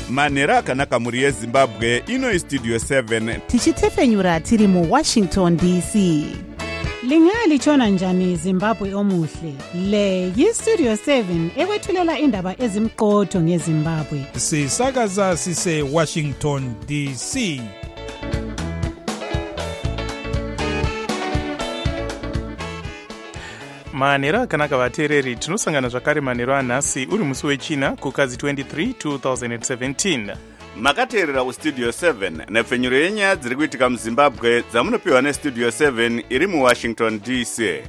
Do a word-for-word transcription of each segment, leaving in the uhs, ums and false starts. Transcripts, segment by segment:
manhero akanaka muri yezimbabwe. Ino istudio seven tichitefenyura tiri mu Washington D C. Lingalitshona njani Zimbabwe omuhle? Le yistudio seven ekwethulela indaba ezimqotho ngeZimbabwe. Sisakaza sise Washington D C. manhero akanaka vateereri, tinosangana zvakare manhero anhasi uri musi wechina kukadzi twenty-three two thousand seventeen. makateerera kustudio seven nepfenyuro yenyaya dziri kuitika muzimbabwe dzamunopiwa nestudio seven iri muwashington D C.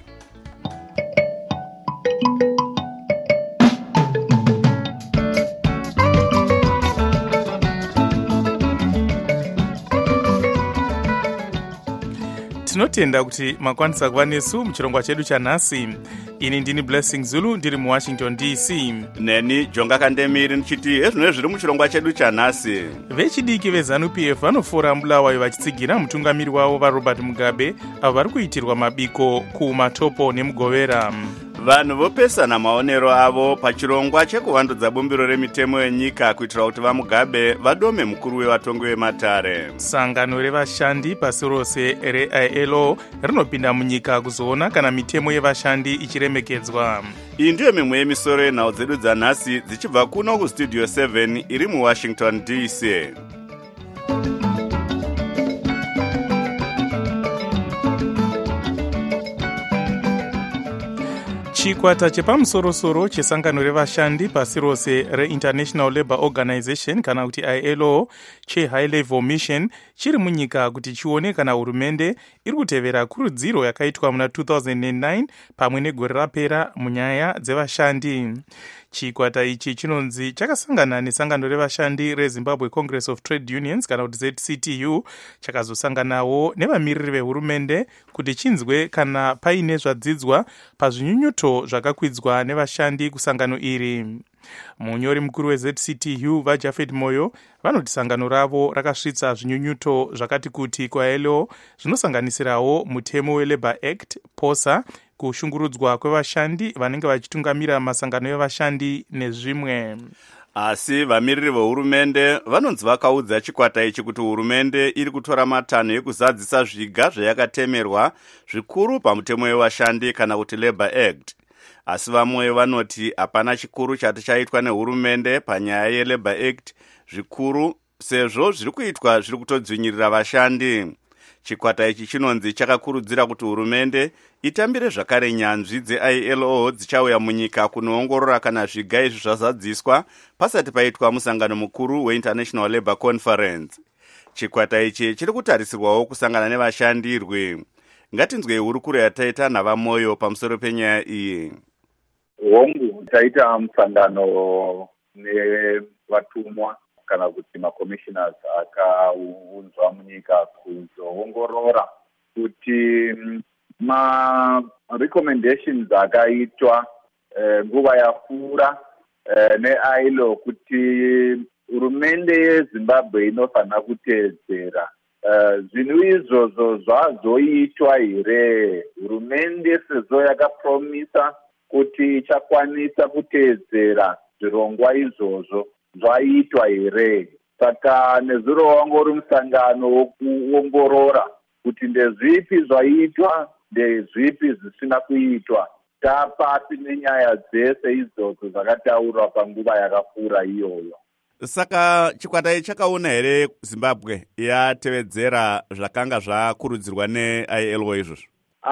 tinotenda kuti makwanisa kuva nesu muchirongwa chedu chanhasi. Ini ndini Blessing Zulu ndiri muwashington D C. Neni Jonga Kandemiri ndichiti ezvino zviri muchirongwa chedu chanhasi. Vechidiki veZANU P F vanofora Bulawayo vachitsigira mutungamiri wavo vaRobert Mugabe avo vari kuitirwa mabiko kuMatopo nemuGovera. Vanhu vopesana maonero avo pachirongwa chekuvandudza bumbiro remitemo yenyika kuitira kuti vaMugabe vadome mukuru wevatongi vematare. Sangano revashandi pasi rose re-I L O rinopinda munyika kuzoona kana mitemo yevashandi ichiremekedzwa. Iyi ndiyo mimwe yemisoro yenhau dzedu dzanhasi dzichibva kuno kustudio seven iri muwashington D C. chikwata chepamusorosoro chesangano revashandi pasi rose reInternational Labour Organization kana kuti I L O cheHigh Level Mission chiri munyika kuti chione kana hurumende iri kutevera kurudziro yakaitwa muna two thousand nine pamwe negore rapera munyaya dzevashandi. Chikwata ichi chinonzi chakasangana nesangano revashandi reZimbabwe Congress of Trade Unions kana kuti Z C T U chakazosanganawo nevamiriri vehurumende kuti chinzwe kana paine zvadzidzwa pazvinyunyuto zvakakwidzwa nevashandi kusangano iri. Munyori mukuru weZ C T U vaJafet Moyo vanoti sangano ravo rakasvitsa zvinyunyuto zvakati kuti kwa I L O zvinosanganisirawo mutemo weLabour Act, posa, kushungurudzwa kwevashandi vanenge vachitungamira masangano evashandi nezvimwe. Asi vamiriri vehurumende vanonzi vakaudza chikwata ichi kuti hurumende iri kutora matanho ekuzadzisa zviga zvayakatemerwa zvikuru pamutemo wevashandi kana kuti Labour Act. Asi vamwe vanoti hapana chikuru chati chaitwa nehurumende panyaya yeLabour Act zvikuru sezvo zviri kuitwa zviri kutodzvinyirira vashandi. Chikwata ichi chinonzi chakakurudzira kuti hurumende itambire zvakare nyanzvi dze-I L O dzichauya munyika kunoongorora kana zviga izvi zvazadziswa pasati paitwa musangano mukuru weInternational Labour Conference. Chikwata ichi chiri kutarisirwawo kusangana nevashandirwe. Ngatinzwe hurukuro yataita navamoyo pamusoro penyaya iyi. Hongu taita musangano nevatumwa kana kuti macommissioners akaunzwa munyika kuzoongorora kuti ma recommendations akaitwa nguva yapfuura ne-I L O kuti hurumende yeZimbabwe inofanira kuteedzera. Zvinhu izvozvo zvazoitwa here? Hurumende sezvo yakapromisa kuti ichakwanisa kuteedzera zvirongwa izvozvo zvaitwa here? Saka nezuro wangu uri musangano wokuongorora kuti ndezvipi zvaitwa ndezvipi zvisina kuitwa. Tapasi nenyaya dzese idzodzo dzakataurwa panguva yakapfuura iyoyo. Saka chikwata ichi chakaona here Zimbabwe yatevedzera zvakanga zvakurudzirwa ne-I L O izvozvo?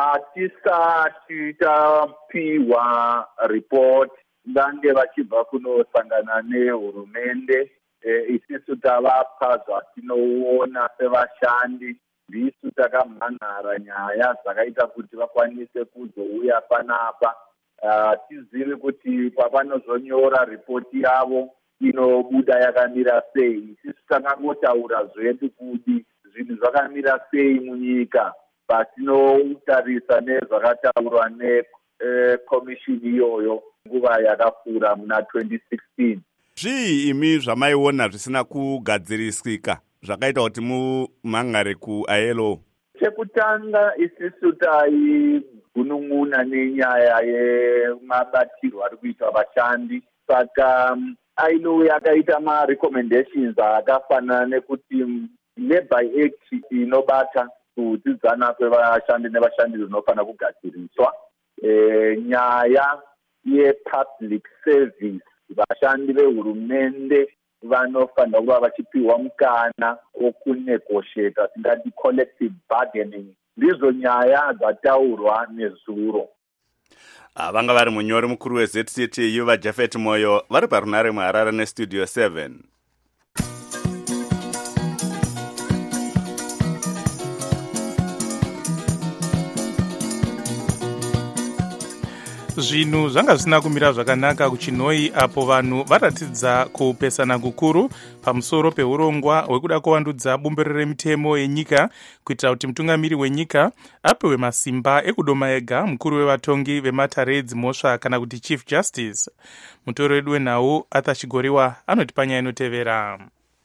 Hatisati tapiwa report ndange vachibva kunosangana nehurumende. E, isisu tavapa zvatinoona sevashandi. Ndisu takamhanhara nyaya dzakaita kuti vakwanise kuzouya panapa. Tizivi kuti pavanozonyora ripoti yavo inobuda yakamira sei. Isisu takangotaura zvedu kuti zvinhu zvakamira sei munyika. Patinotarisa nezvakataurwa nekomishini iyoyo nguva yakapfuura muna twenty sixteen. Zvii imi zvamaiona zvisina kugadzirisika zvakaita kuti mumhanhare ku-I L O? Chekutanga isisu taigunun'una nenyaya yemabatirwo ari kuitwa vashandi. Saka ailo yakaita ma-recommendations akafanana nekuti Labour Act inobata kudzidzana kwevashandi nevashandi zvinofanira kugadziriswa. E, nyaya ye-public service, vashandi vehurumende vanofanira kuva vachipiwa mukana wokunegotiata, tingati collective bargaining. Ndizo nyaya dzataurwa nezuro. Vanga vari munyori mukuru we-Z C T U vaJafet Moyo vari parunare muHarare nestudio seven. Zvinhu zvanga zvisina kumira zvakanaka kuChinoi apo vanhu varatidza kupesana kukuru pamusoro peurongwa hwekuda kuvandudza bumbiro remitemo yenyika kuitira kuti mutungamiri wenyika apiwe masimba ekudoma ega mukuru wevatongi vematare edzimhosva kana kuti Chief Justice. Mutori wedu wenhau Arthur Chigoriwa anoti panyaya inotevera.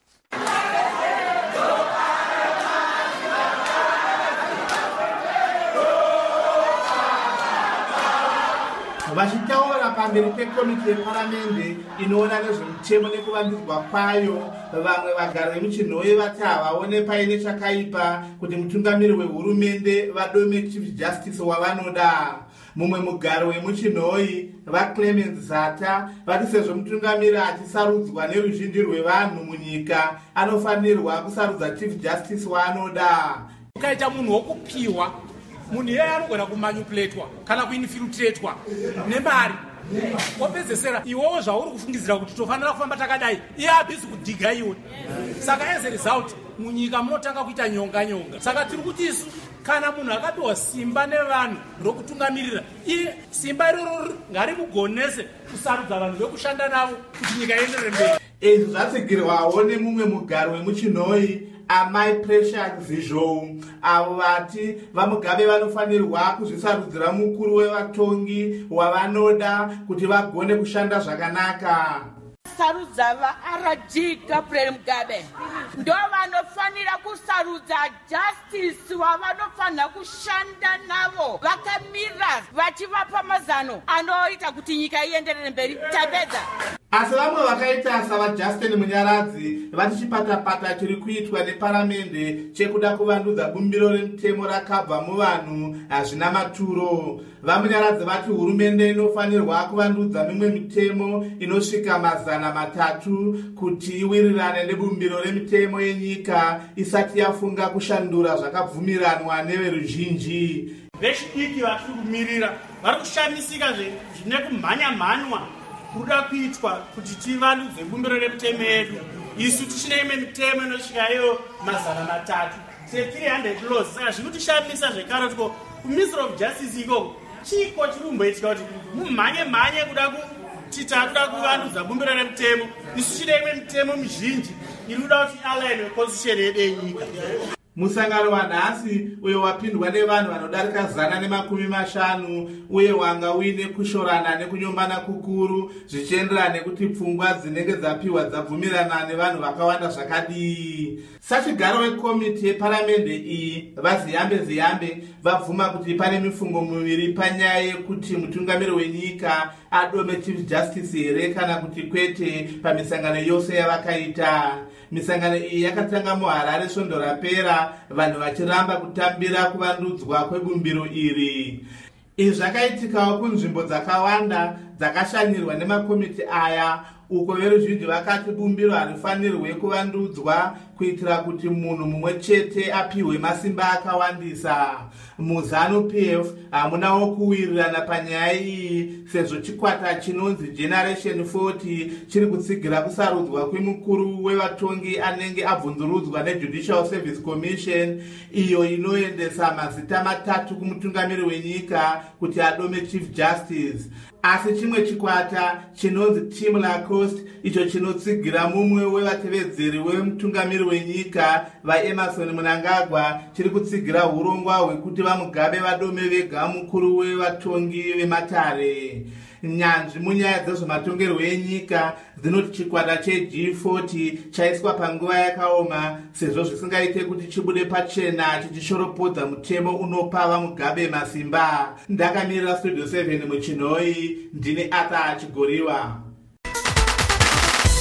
Vachitaura pamberi pekomiti yeparamende inoona nezvemitemo nekuvandudzwa kwayo, vamwe vagari vemuChinoi vati havaone paine chakaipa kuti mutungamiri wehurumende vadome Chief Justice wavanoda. Mumwe mugari wemuChinoi vaClemens Zata vati sezvo mutungamiri achisarudzwa neruzhinji rwevanhu munyika anofanirwa kusarudza Chief Justice waanoda. Ukaita munhu wokupiwa, munhu iye anogona kumanipulatewa kana kuinfiltratwa nemari wopedzesera iwewo zvauri kufungidzira kuti tofanira kufamba takadai, iye abhizi kudhiga iwe. Saka as a result munyika munotanga kuita nyonga nyonga. Saka tiri kuti isu kana munhu akapiwa simba nevanhu rokutungamirira, iye simba iroro ngarimugonese kusarudza vanhu vekushanda navo kuti nyika ienderere mberi. Izvi zvatsigirwawo nemumwe mugari wemuChinoi Amai Precious Zhou, avo vati vamugabe vanofanirwa kuzvisarudzira mukuru wevatongi wavanoda kuti vagone kushanda zvakanaka. Sarudza va-R G Gabriel Mugabe ndo vanofanira kusarudza justice wavanofanira kushanda navo vakamira vachivapa mazano anoita kuti nyika ienderere mberi. Tapedza. Asi vamwe vakaita savaJustin Munyaradzi vati chipatapata chiri kuitwa neparamende chekuda kuvandudza bumbiro remitemo rakabva muvanhu hazvina maturo. VaMunyaradzi vati hurumende inofanirwa kuvandudza mimwe mitemo inosvika mazana matatu kuti iwirirane nebumbiro remitemo yenyika isati yafunga kushandura zvakabvumiranwa neveruzhinji. Vechidiki vari kumirira vari kushamisika zvine kumhanya-mhanywa kuda kuitwa kuti tivandudze bumbiro remitemo yedu. Isu tichine imwe mitemo inosvikayo mazana matatu three hundred laws. Saka zvinotishamisa zvekare kuti kuMinister of Justice ikoko chiko chiri kumboitika kuti mumhanye-mhanye kuda kuti takuda kuvandudza bumbiro remitemo. Isu tichine imwe mitemo mizhinji iri kuda kuti align neconstitution yedu yenyika. Musangano wanhasi uyo wapindwa nevanhu vanodarika zana nemakumi mashanu uye wanga uine kushorana nekunyombana kukuru zvichienderana nekuti pfungwa dzinenge dzapiwa dzabvumirana nevanhu vakawanda zvakadii. Sachigaro wekomiti yeparamende iyi vaZiyambe Ziyambe vabvuma kuti pane mifungo miviri panyaya yekuti mutungamiri wenyika adome Chief Justice here kana kuti kwete pamisangano yose yavakaita. Misangano iyi yakatanga muHarare svondo rapera, vanhu vachiramba kutambira kuvandudzwa kwebumbiro iri. Izvi zvakaitikawo kunzvimbo dzakawanda dzakashanyirwa nemakomiti aya, uko veruzhinji vakati bumbiro harifanirwe kuvandudzwa kuitira kuti munhu mumwe chete apiwe masimba akawandisa. MuZanu-P F hamunawo kuwirirana panyaya iyi sezvo chikwata chinonzi Generation forty chiri kutsigira kusarudzwa kwemukuru wevatongi anenge abvunzurudzwa neJudicial Service Commission, iyo inoendesa mazita matatu kumutungamiri wenyika kuti adome Chief Justice. Asi chimwe chikwata chinonzi Team Lacoste icho chinotsigira mumwe wevatevedzeri wemutungamiri wenyika vaEmerson Mnangagwa chiri kutsigira hurongwa hwekuti vamugabe vadome vega mukuru wevatongi vematare. Nyanzvi munyaya dzezvematongerwo enyika dzinoti chikwata cheG forty chaiswa panguva yakaoma sezvo zvisingaite kuti chibude pachena chichishoropodza mutemo unopa vamugabe masimba. Ndakamirira studio seven muChinoi, ndini Arthur Chigoriwa.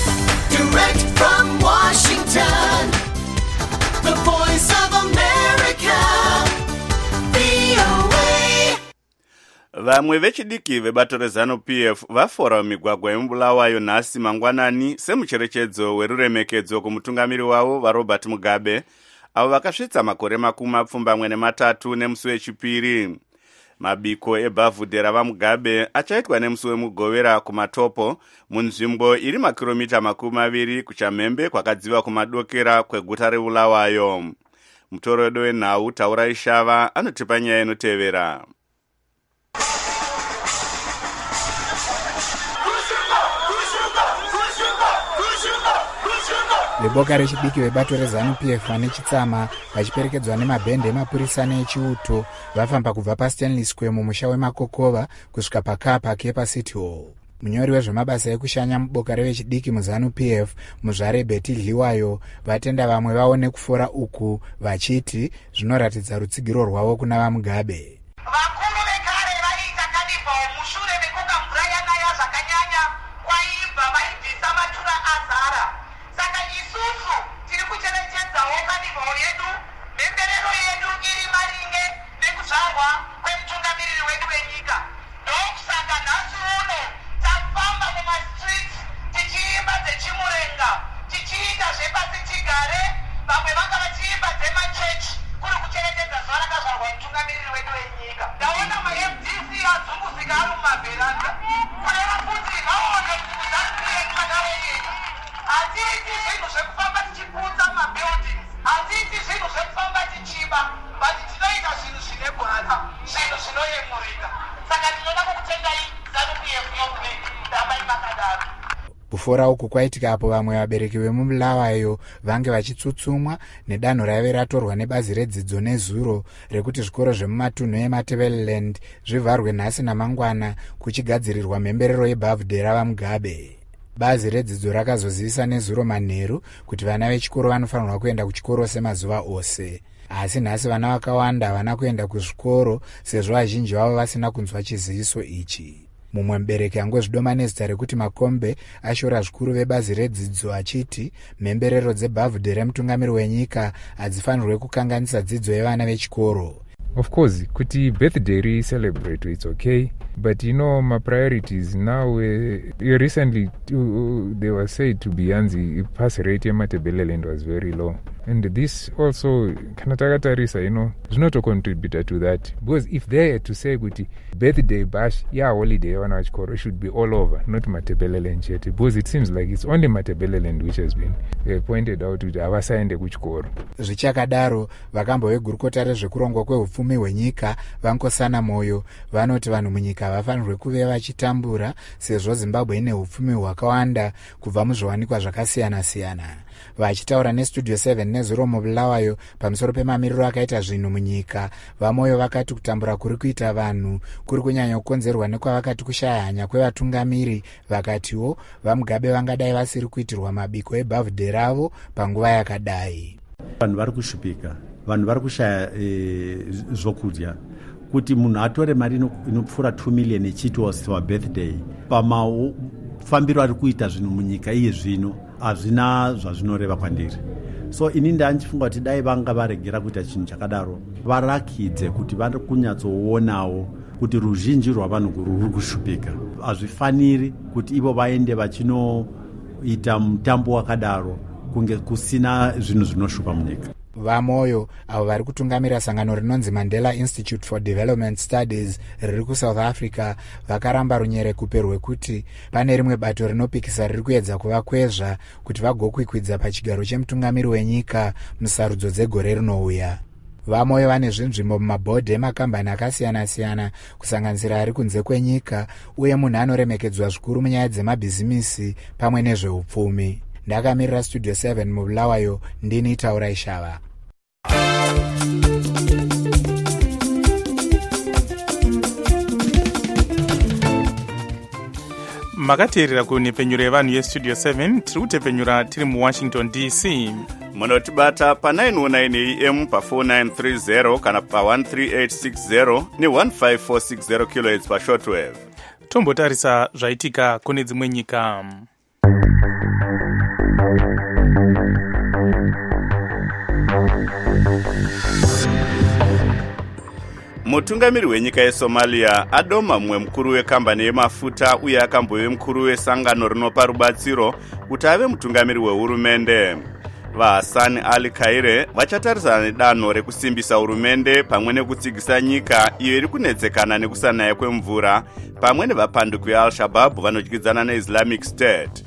Direct from Washington, the voice of America, V O A. Vamwe vechidiki vebato reZANU-P F vafora migwagwa yemubulawayo nhasi mangwanani semucherechedzo weruremekedzo kumutungamiri wavo vaRobert Mugabe, avo vakasvitsa makore makumi mapfumbamwe nematatu nemusi wechipiri. Mabiko ebhavhudhe ravaMugabe achaitwa nemusi wemugovera kuMatopo, munzvimbo iri makiromita makumi maviri kuchamhembe kwakadziva kumadokera kweguta reBulawayo. Mutorodo wenhau Taurai Shava anotipa nyaya inotevera. Veboka rechidiki vebato reZANU-P F vane chitsama vachiperekedzwa nemabhende emapurisa neechiuto vafamba kubva paStanley Square mumusha weMakokova kusvika pacar park yepaCity Hall. Munyori wezvemabasa ekushanya muboka revechidiki muZANU-P F muzvare Betty Dliwayo vatenda vamwe vaone kufora uku vachiti zvinoratidza rutsigiro rwavo kuna vaMugabe. Kufora uku kwaitika apo vamwe vabereki vemubulawayo vange vachitsutsumwa nedanho raive ratorwa nebazi redzidzo nezuro rekuti zvikoro zvemumatunhu eMatabeleland zvivharwe nhasi namangwana kuchigadzirirwa mhemberero yebhavhudhe ravaMugabe. Bazi redzidzo rakazozivisa nezuro manheru kuti vana vechikoro vanofanirwa kuenda kuchikoro semazuva ose. Asi nhasi vana vakawanda havana kuenda kuzvikoro sezvo vazhinji vavo vasina kunzwa chiziviso ichi. Mumwe mubereki angozvidoma nezita rekuti Makombe ashora zvikuru vebazi redzidzo achiti mhemberero dzebhavhudhe remutungamiri wenyika hadzifanirwe kukanganisa dzidzo yevana vechikoro. Of course, kuti birthday re-celebrate, it's okay. But you know, my priorities now, uh, recently uh, they were said to be Yanzi, pass rate ya Matabeleland was very low. And this also, kanatagatarisa, you know, is not a contributor to that. Because if they had to say, kuti, birthday bash, yeah, holiday, it should be all over, not Matabeleland yet. Because it seems like it's only Matabeleland which has been uh, pointed out to the avasaende kuchikoro. Zvichakadaro, vakambo vegurukota rezvekurongwa kwehupfumi hwenyika vankosana moyo vanoti vanhu munyika vafanirwe kuve vachitambura sezvo Zimbabwe ine hupfumi hwakawanda kubva muzviwanikwa zvakasiyana-siyana. Vachitaura neStudio seven nezuro mubulawayo pamusoro pemamiriro akaita zvinhu munyika, vamoyo vakati kutambura kuri kuita vanhu kuri kunyanya kukonzerwa nekwavakati kushaya hanya kwevatungamiri, vakatiwo vaMugabe vangadai vasiri kuitirwa mabiko ebhavhudhe ravo panguva yakadai. Vanhu vari kushupika, vanhu vari kushaya e, zvokudya kuti munhu atore mari inopfuura two million echiti was for birthday pamafambiro ari kuita zvinhu munyika iye zvino hazvina zvazvinoreva kwandiri. So ini ndandifunga kuti dai vanga varegera kuita chinhu chakadaro varakidze kuti vari kunyatsoonawo kuti ruzhinji rwavanhu ruri kushupika. Hazvifaniri kuti ivo vaende vachinoita mutambo wakadaro kunge kusina zvinhu zvinoshupa munyika. Vamoyo avo vari kutungamira sangano rinonzi Mandela Institute for Development Studies riri kuSouth Africa vakaramba runyerekupe rwekuti pane rimwe bato rinopikisa riri kuedza kuvakwezva kuti vagokwikwidza pachigaro chemutungamiri wenyika musarudzo dzegore rinouya. Vamoyo vane zvinzvimbo mumabhodhi emakambani akasiyana-siyana kusanganisira ari kunze kwenyika uye munhu anoremekedzwa zvikuru munyaya dzemabhizimisi pamwe nezveupfumi. Ndakamirira Studio seven mubulawayo, ndini Taurai Shava. makateerera kunepenyuro yevanhu yestudio seven tiri kutepenyura tiri muwashington D C. munotibata pa nine oh nine A M pa four nine three zero kana pa one three eight six zero ne one five four six zero kilohertz pa shortwave. Tombotarisa zvaitika kune dzimwe nyika. mutungamiri wenyika yesomalia adoma mumwe mukuru wekambani yemafuta uye akambove mukuru wesangano rinopa rubatsiro kuti ave mutungamiri wehurumende. vaHassan Ali Khaire vachatarisana nedanho rekusimbisa hurumende pamwe nekutsigisa nyika iyo iri kunetsekana nekusanaya kwemvura pamwe nevapanduki veAl-Shabaab vanodyidzana neIslamic State.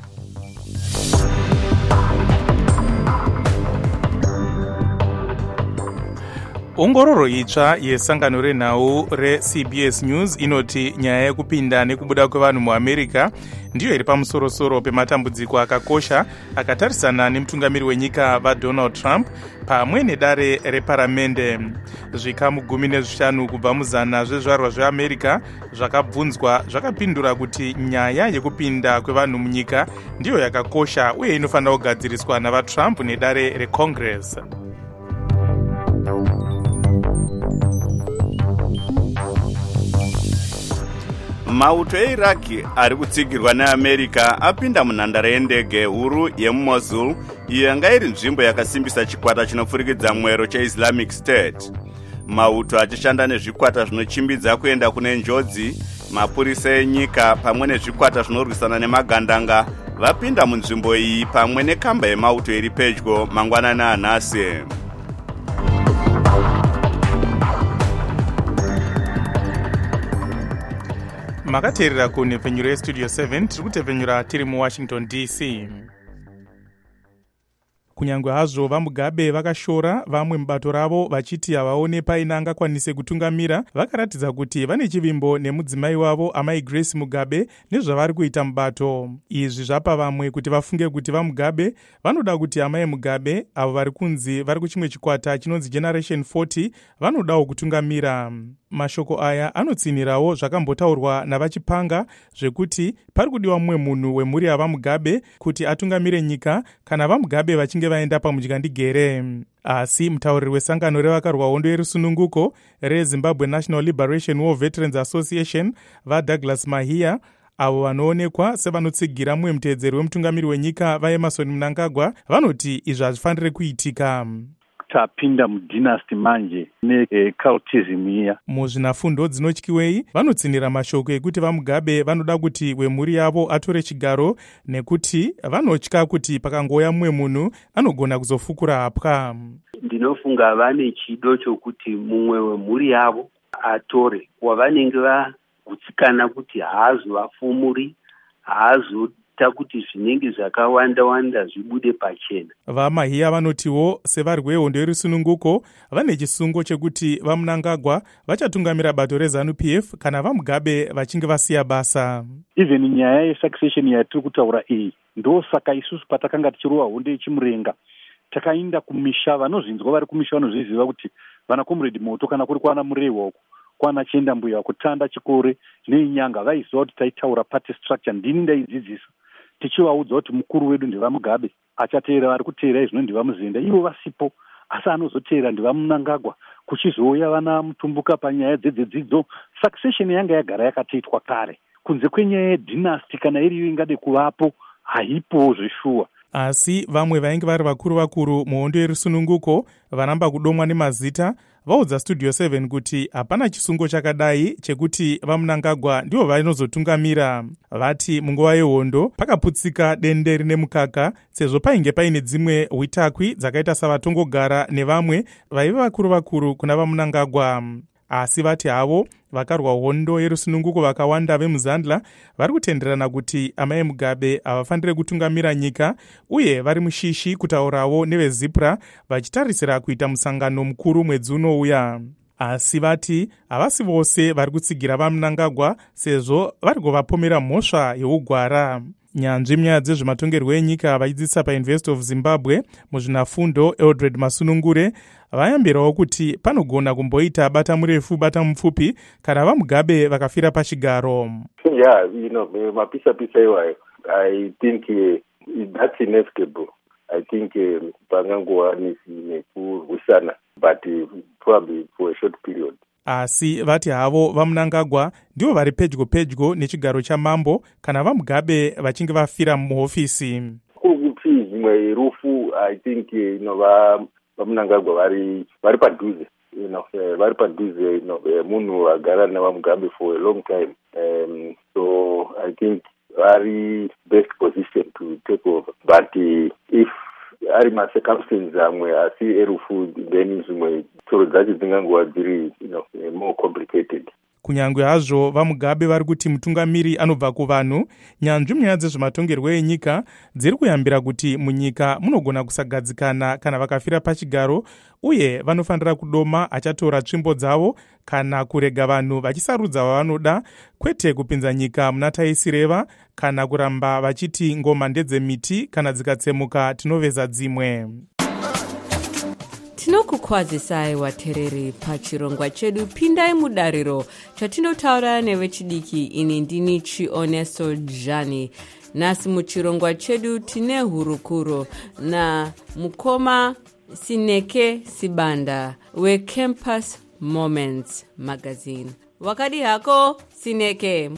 ongororo itsva yesangano renhau reC B S News inoti nyaya yekupinda nekubuda kwevanhu muamerica ndiyo iri pamusorosoro pematambudziko akakosha akatarisana nemutungamiri wenyika vaDonald Trump pamwe nedare reparamende. zvikamu gumi nezvishanu kubva muzana zvezvarwa zveamerica zvakabvunzwa zvakapindura kuti nyaya yekupinda kwevanhu munyika ndiyo yakakosha uye inofanira kugadziriswa navaTrump nedare recongress. mauto eiraqi ari kutsigirwa neamerica apinda munhandare yendege huru yemumosul iyo yanga iri nzvimbo yakasimbisa chikwata chinopfurikidza mwero cheislamic state. mauto achishanda nezvikwata zvinochimbidza kuenda kune njodzi, mapurisa enyika pamwe nezvikwata zvinorwisana nemagandanga vapinda munzvimbo iyi pamwe nekamba yemauto iri pedyo mangwanani anhasi. makateerera kunhepfenyuro yestudio seven tiri kutepfenyura tiri muwashington D C. kunyange hazvo vamugabe vakashora vamwe mubato ravo vachiti havaone paine angakwanise kutungamira, vakaratidza kuti vane chivimbo nemudzimai wavo amai Grace Mugabe nezvavari kuita mubato. izvi zvapa vamwe kuti vafunge kuti vamugabe vanoda kuti amai Mugabe avo vari kunzi vari kuchimwe chikwata chinonzi Generation forty vanodawo kutungamira. mashoko aya anotsinirawo zvakambotaurwa navachipanga zvekuti pari kudiwa mumwe munhu wemhuri yavamugabe kuti atungamire nyika kana vamugabe vachinge vaenda pamudyandigere. asi mutauriri wesangano revakarwa hondo yerusununguko reZimbabwe National Liberation War Veterans Association vaDouglas Mahia avo vanoonekwa sevanotsigira mumwe muteedzeri wemutungamiri wenyika vaEmerson Mnangagwa vanoti izvi hazvifaniri kuitika. tapinda mudynasty manje necultism iya. muzvinafundo dzinotyiwei vanotsinira mashoko ekuti vamugabe vanoda kuti wemhuri yavo atore chigaro nekuti vanotya kuti pakangoya mumwe munhu anogona kuzofukura hapwa. ndinofunga vane chido chokuti mumwe wemhuri yavo atore wavanenge vagutsikana kuti haazovafumuri, haazo takuti zvinenge zvakawanda wanda zvibude pachena. vaMahia vanotiwo sevari wehondo yerusununguko vane chisungo chekuti vaMnangagwa vachatungamira bato reZanu P F kana vamugabe vachinge vasiya basa. even nyaya yesuccession yatiri kutaura iyi ndosaka isusu patakanga tichirova hondo yechimurenga takaenda kumisha, vanozvinzwa vari kumisha vanozviziva kuti vana Comrade Moto kana kuri kwana Murehwa uko kwana Chienda Mbuya kutanda chikore neinyanga vaiziva kuti taitaura party structure. ndini ndaidzidzisa tichivaudza kuti mukuru wedu ndivamugabe, achateera vari kuteera izvino ndivamuzenda, ivo vasipo asi anozoteera ndivaMnangagwa, kuchizouya vana Mutumbuka panyaya dzedzedzidzo. succession yanga yagara yakatoitwa kare, kunze kwenyaya yedynasty kana iriyo ingade kuvapo haipo zveshuwa. asi vamwe vainge vari vakuru vakuru muhondo yerusununguko varamba kudomwa nemazita vaudza studio seven kuti hapana chisungo chakadai chekuti vaMnangagwa ndivo vanozotungamira. vati munguva yehondo pakaputsika dende rine mukaka sezvo painge paine dzimwe hwitakwi dzakaita savatongogara nevamwe vaive vakuru vakuru kuna vaMnangagwa. asi vati havo vakarwa hondo yerusununguko vakawanda vemuzandla vari kutenderana kuti amai Mugabe havafaniri kutungamira nyika uye vari mushishi kutaurawo neveZipra vachitarisira kuita musangano mukuru mwedzi unouya. asi vati havasi vose vari kutsigira vaMnangagwa sezvo vari kuvapomera mhosva yeugwara. nyanzvi munyaya dzezvematongerwo enyika vachidzidzisa paUniversity of Zimbabwe muzvinafundo Eldred Masunungure vayambirawo kuti panogona kumboita bata murefu bata mupfupi kana vamugabe vakafira pachigaro. yeah, you know, mapisa pisa iwayo I think uh, that's inevitable. I think uh, pangangova nekurwisana but uh, probably for a short period. asi vati havo vaMnangagwa ndivo vari pedyo pedyo nechigaro chamambo kana vamugabe vachinge vafira muhofisi. kuri kuti rimwe rufu I think you know va vamunangagwa vari vari padhuze you know uh, vari padhuze you know uh, munhu agara navamugabe for a long time um, so I think vari best position to take over but uh, if ari macircumstances amwe asi erufu then zvimwe tsoro dzacho dzingangova dziri you know uh, more complicated. Kunyangwe hazvo vamugabe vari kuti mutungamiri anobva kuvanhu, nyanzvi munyaya dzezvematongerwo enyika dziri kuyambira kuti munyika munogona kusagadzikana kana vakafira pachigaro, uye vanofanira kudoma achatora tsvimbo dzavo kana kurega vanhu vachisarudza vavanoda, kwete kupinza nyika muna taisireva kana kuramba vachiti ngoma ndedzemiti kana dzikatsemuka tinoveza dzimwe. Tinokukwazisai watereri pachirongwa chedu pindai mudariro chatinotaura nevechidiki. Ini ndini Chioneso Jani. Nasi muchirongwa chedu tine hurukuro na mukoma Sineke Sibanda weCampus Moments magazine. Wakadi hako Sineke?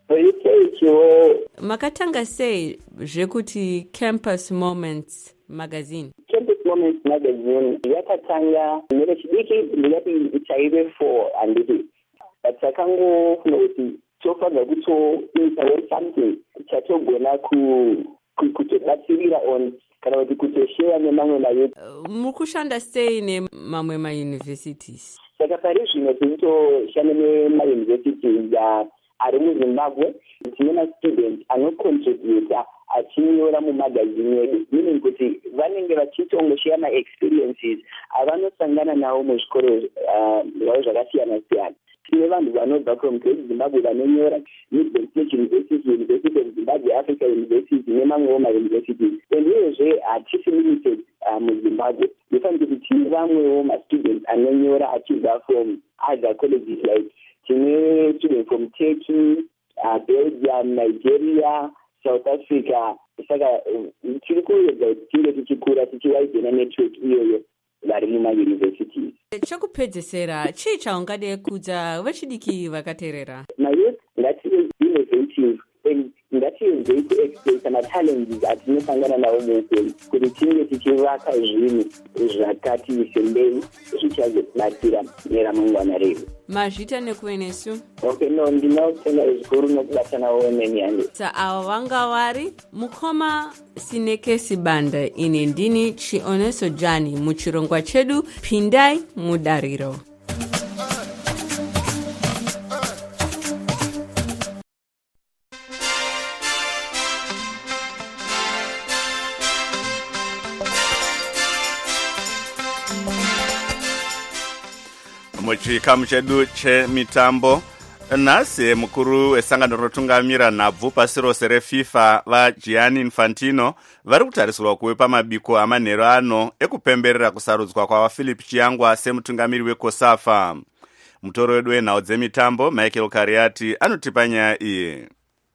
Makatanga sei zvekuti Campus Moments magazine? Campus Moments magazine yakatanga nevechidiki ndingati ichaire for anditi but takangofuna kuti tofanira kutoitawo something chatogona kutobatsirira on kana kuti kutoshare nemamwe mayuth. Mukushanda sei nemamwe mauniversities? Saka pari zvino tinotoshanda nemauniversities ari muZimbabwe. Tine mastudent anocontributa achinyora mumagazini edu, meaning kuti vanenge vachitongoshare maexperiences avanosangana nawo muzvikoro zvavo zvakasiyana siyana. Tine vanhu vanobva from Great Zimbabwe vanonyora Midland State University, University of Zimbabwe, Africa University nemamwewo mauniversities. And uyezve hatisi limited muZimbabwe. Nofanira kuti tine vamwewo mastudents anonyora achibva from other colleges like tine students from Turkey, uh, Belgium, Nigeria, South Africa. Saka tiri kuedza kuti tinge tichikura tichiwaidena network iyoyo vari mumauniversities. Chokupedzesera, chii chaungade kuudza vechidiki vakateerera? Mayouth ngative innovative and ngative kuexploita machallenges atinosangana nawo muupenyu kuti tinge tichivaka zvinhu zvakati sembei zvichazobatsira neramangwana redu. Mazvita nekuve nesu? Okay, no, ndinotenda zvikuru nokubatanawo neni yangu. Sa ava vanga vari mukoma Sineke Sibanda. Ini ndini Chioneso Jani muchirongwa chedu pindai mudariro. Muchikamu chedu chemitambo, nhasi mukuru wesangano rotungamira nhabvu pasi rose reFIFA vaGianni Infantino vari kutarisirwa kuve pamabiko amanheru ano ekupemberera kusarudzwa kwavaPhilip Chiyangwa semutungamiri weCOSAFA. Mutoro wedu wenhau dzemitambo Michael Kariati anotipa nyaya iyi.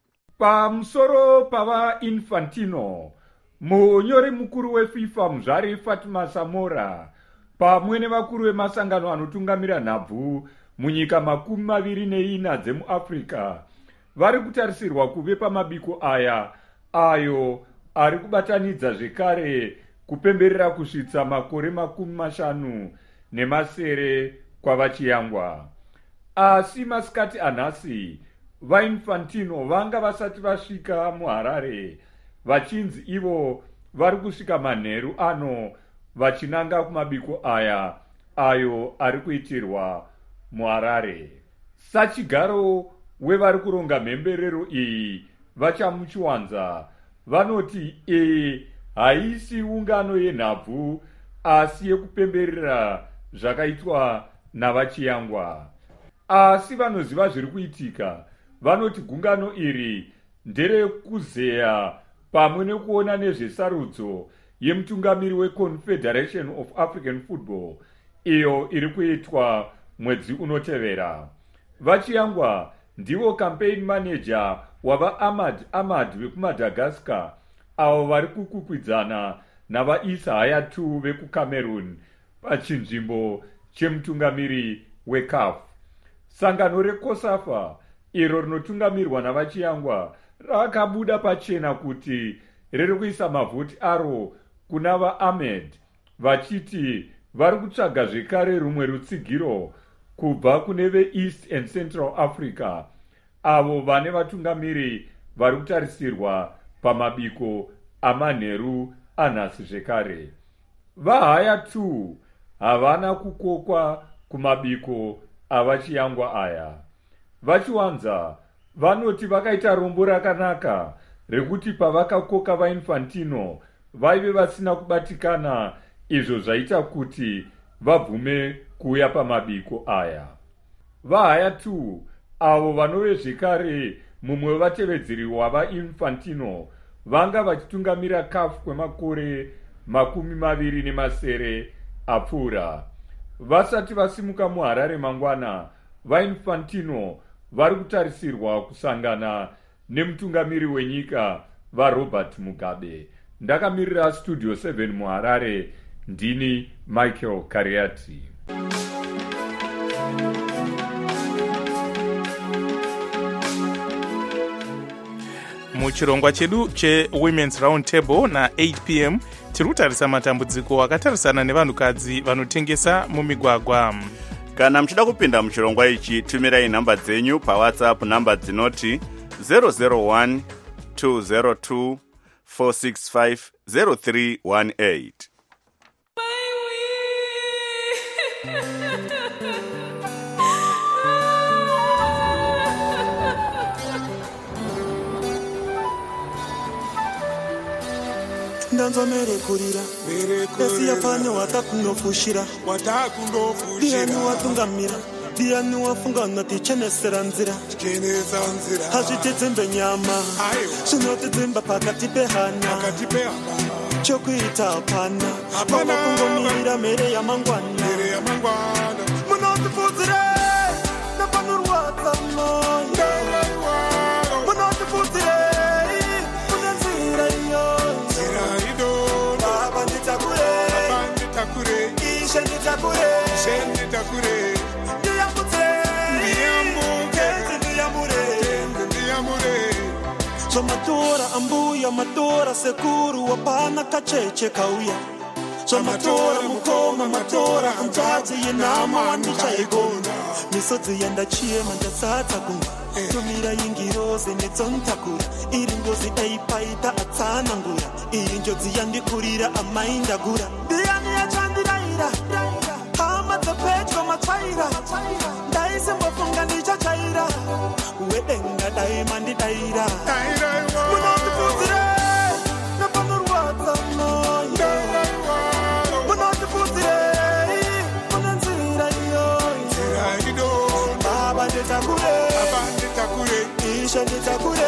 Pamusoro pavaInfantino, munyori mukuru weFIFA muzvari Fatima Samora pamwe nevakuru vemasangano anotungamira nhabvu munyika makumi maviri neina dzemuAfrica vari kutarisirwa kuve pamabiko aya ayo ari kubatanidza zvekare kupemberera kusvitsa makore makumi mashanu nemasere kwavaChiyangwa. Asi masikati anhasi vaInfantino vanga vasati vasvika muHarare vachinzi ivo vari kusvika manheru ano vachinanga kumabiko aya ayo ari kuitirwa muHarare. Sachigaro wevari kuronga mhemberero iyi vachamuchiwanza vanoti e haisi ungano yenhabvu asi yekupemberera zvakaitwa navaChiyangwa. Asi vanoziva zviri kuitika vanoti gungano iri nderekuzeya pamwe nekuona nezvesarudzo yemutungamiri weConfederation of African Football iyo iri kuitwa mwedzi unotevera. VaChiyangwa ndivo campaign manager wava Ahmad Ahmad vekuMadagascar avo vari kukukwidzana navaIsa Hayatu vekuCameroon pachinzvimbo chemutungamiri weCAF. Sangano reCOSAFA iro rinotungamirwa navaChiyangwa rakabuda pachena kuti riri kuisa mavhoti aro kuna vaahmed vachiti vari kutsvaga zvekare rumwe rutsigiro kubva kune veeast and central africa avo vane vatungamiri vari kutarisirwa pamabiko amanheru anhasi zvekare. Vahaya two havana kukokwa kumabiko avachiyangwa aya. Vachiwanza vanoti vakaita rombo rakanaka rekuti pavakakoka vainfantino vaive vasina kubatikana, izvo zvaita kuti vabvume kuuya pamabiko aya. Vahaya two avo vanove zvekare mumwe wevatevedzeri wavainfantino vanga vachitungamira kafu kwemakore makumi maviri nemasere apfuura. Vasati vasimuka muharare mangwana, vainfantino vari kutarisirwa kusangana nemutungamiri wenyika vaRobert Mugabe. Ndakamirira Studio seven muharare, ndini Michael Kariati. muchirongwa chedu chewomen's round table na-eight p m tiri kutarisa matambudziko akatarisana nevanhukadzi vanotengesa mumigwagwa. Kana muchida kupinda muchirongwa ichi, tumirai nhamba dzenyu pawhatsapp, nhamba dzinoti zero zero one two zero two four six five zero three one eight. ndanzwa merekurira esiyapfanya watakunofushira ndiani watungamira ndiani wafungana tichenesera nzira hazvitedzembe nyama zvinotedzemba pakati pehana chokuita hapana vava kungomirira mhere yamangwana munotipfudzire napanorwadza moyo munotipfudzire mune nzira iyo ishe nditakure ndiyamure zvomatora ambuya matora sekuru wapana kacheche kauya zvomatora mukoma matora anzvadzi yenhama wandichaigona misodzi yandachiema ndasatsa gungwa tumira yingiroze nedzontakura iri ngozi aipaita atsanangura iyi njodzi yandikurira amaindagura ndiani yachandiraira hama dzepetyo matsvaira ndaisimbofunga ndichachaira wedenga daima ndidaira munotipfudzire napanorwadza moyo munotipfudzire mune nzira iyo baba nditakure ishe nditakure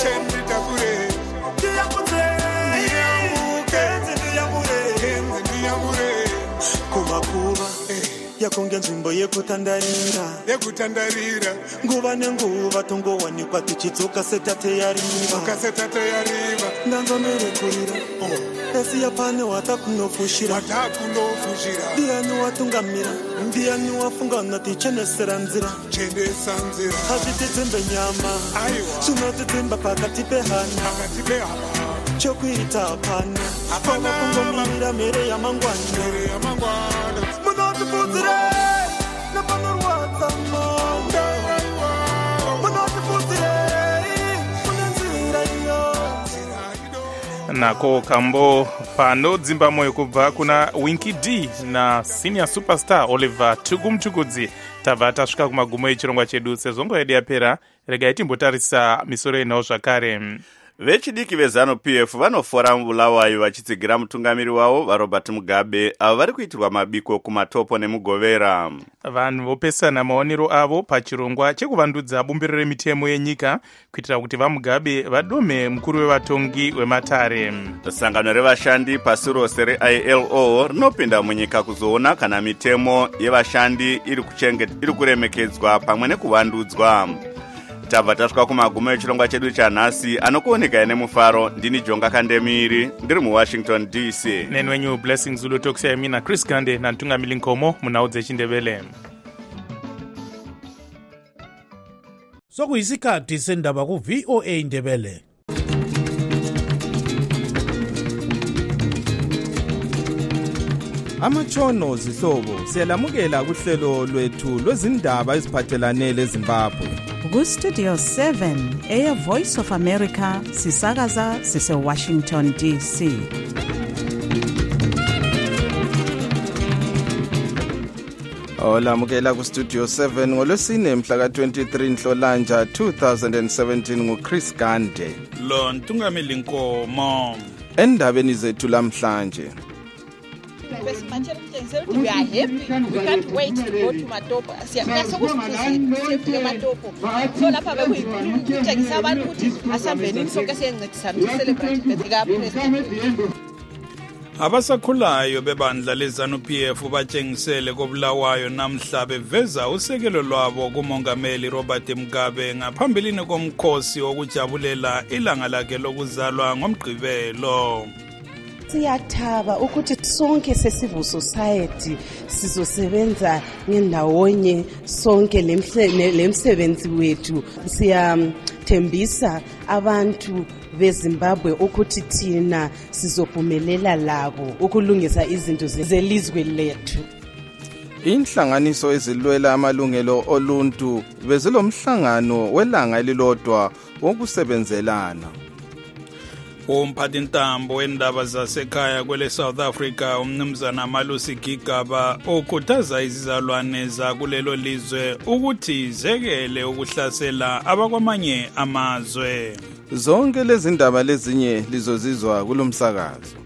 ndiyamure kumakuva yakunge nzvimbo yekutandarira yekutandarira nguva nenguva tongowanikwa tichidzoka setate yariva ndanzwa merekurira esiya pane watakunofushira ndiani watungamira ndiani wafungana tichenesera nzira hazvitedzembe nyama zvinotedzemba pakati pehana chokuita hapana vava kungomirira mhere yamangwana munotipfudzire napanorwadza moyo munotipfudzire mune nzira iyo nako kambo panodzimba moyo kubva kuna Winky D na senior superstar Oliver Tugumtukudzi. Tabva tasvika kumagumo echirongwa chedu. Sezvongo yedu yapera, regai timbotarisa misoro yenhau zvakare. Vechidiki vezanu P F vanofora mubulawayo vachitsigira mutungamiri wavo vaRobert Mugabe avo vari kuitirwa mabiko kumatopo nemugovera. Vanhu vopesana maonero avo pachirongwa chekuvandudza bumbiro remitemo yenyika kuitira kuti vaMugabe vadome mukuru wevatongi wematare. Sangano revashandi pasi rose re-I L O rinopinda munyika kuzoona kana mitemo yevashandi iri kuchenge iri kuremekedzwa pamwe nekuvandudzwa. Tabva tasvika kumagumo echirongwa chedu chanhasi anokuoneka nemufaro. Ndini Jonga Kandemiri ndiri muWashington D C. Nenwenyu Blessing Zulu Tokusai mina Chris Gande nantungamili Nkomo munhau dzechindevele. Sokuyisikhathi sendaba ku V O A Ndebele. amatshono zihlobo siyalamukela kuhlelo lwethu lwezindaba eziphathelane leZimbabwe. Ku-Studio seven, Air Voice of America, sisakaza sise-Washington D C. Olamukela ku-Studio seven ngolwesine mhla ka-twenty-three Nhlolanja two thousand seventeen nguChris Gande. Lo Ntungameli Nkomo. Endabeni zethu lamhlanje. We are happy. We can't wait to go to Matopo. Siyakusizini sifike Matopo. So lapha bekuyitshengisa abantu ukuthi asambeni sonke siyancedisa celebrate ka president. Abasakhulayo bebandla leZANU-P F batshengisele koBulawayo namhla beveza usekelo lwabo kumongameli Robert Mugabe ngaphambilini komkhosi wokujabulela ilanga lakhe lokuzalwa ngomgqibelo. Siyathaba ukuthi sonke se-civil society sizosebenza ngendawonye sonke lemsebenzi wethu. Siyathembisa abantu beZimbabwe ukuthi thina sizophumelela labo ukulungisa izinto zelizwe lethu. Inhlanganiso ezilwela amalungelo oluntu bezilomhlangano welanga elilodwa wokusebenzelana. Umphathintambo wendaba zasekhaya kwele South Africa umnumzana Malusi Gigaba ukhuthaza izizalwane zakulelo lizwe ukuthi zekele ukuhlasela abakwamanye amazwe. Zonke lezi ndaba lezinye lizozizwa kulomsakazo.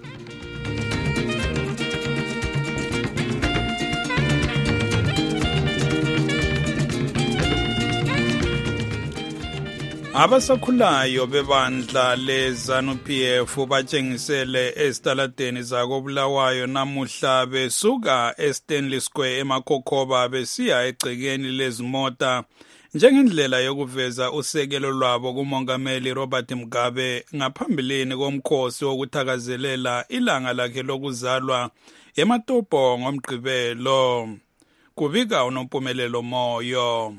Abasakhulayo bebandla leZANU-P F batshengisele esitaladeni zakoBulawayo namuhla besuka eStanley Square eMakhokhoba besiya egcekeni lezimota njengendlela yokuveza usekelo lwabo kumongameli Robert Mugabe ngaphambilini komkhosi wokuthakazelela ilanga lakhe lokuzalwa eMatopo ngomgqibelo. Kubika uNompumelelo Moyo.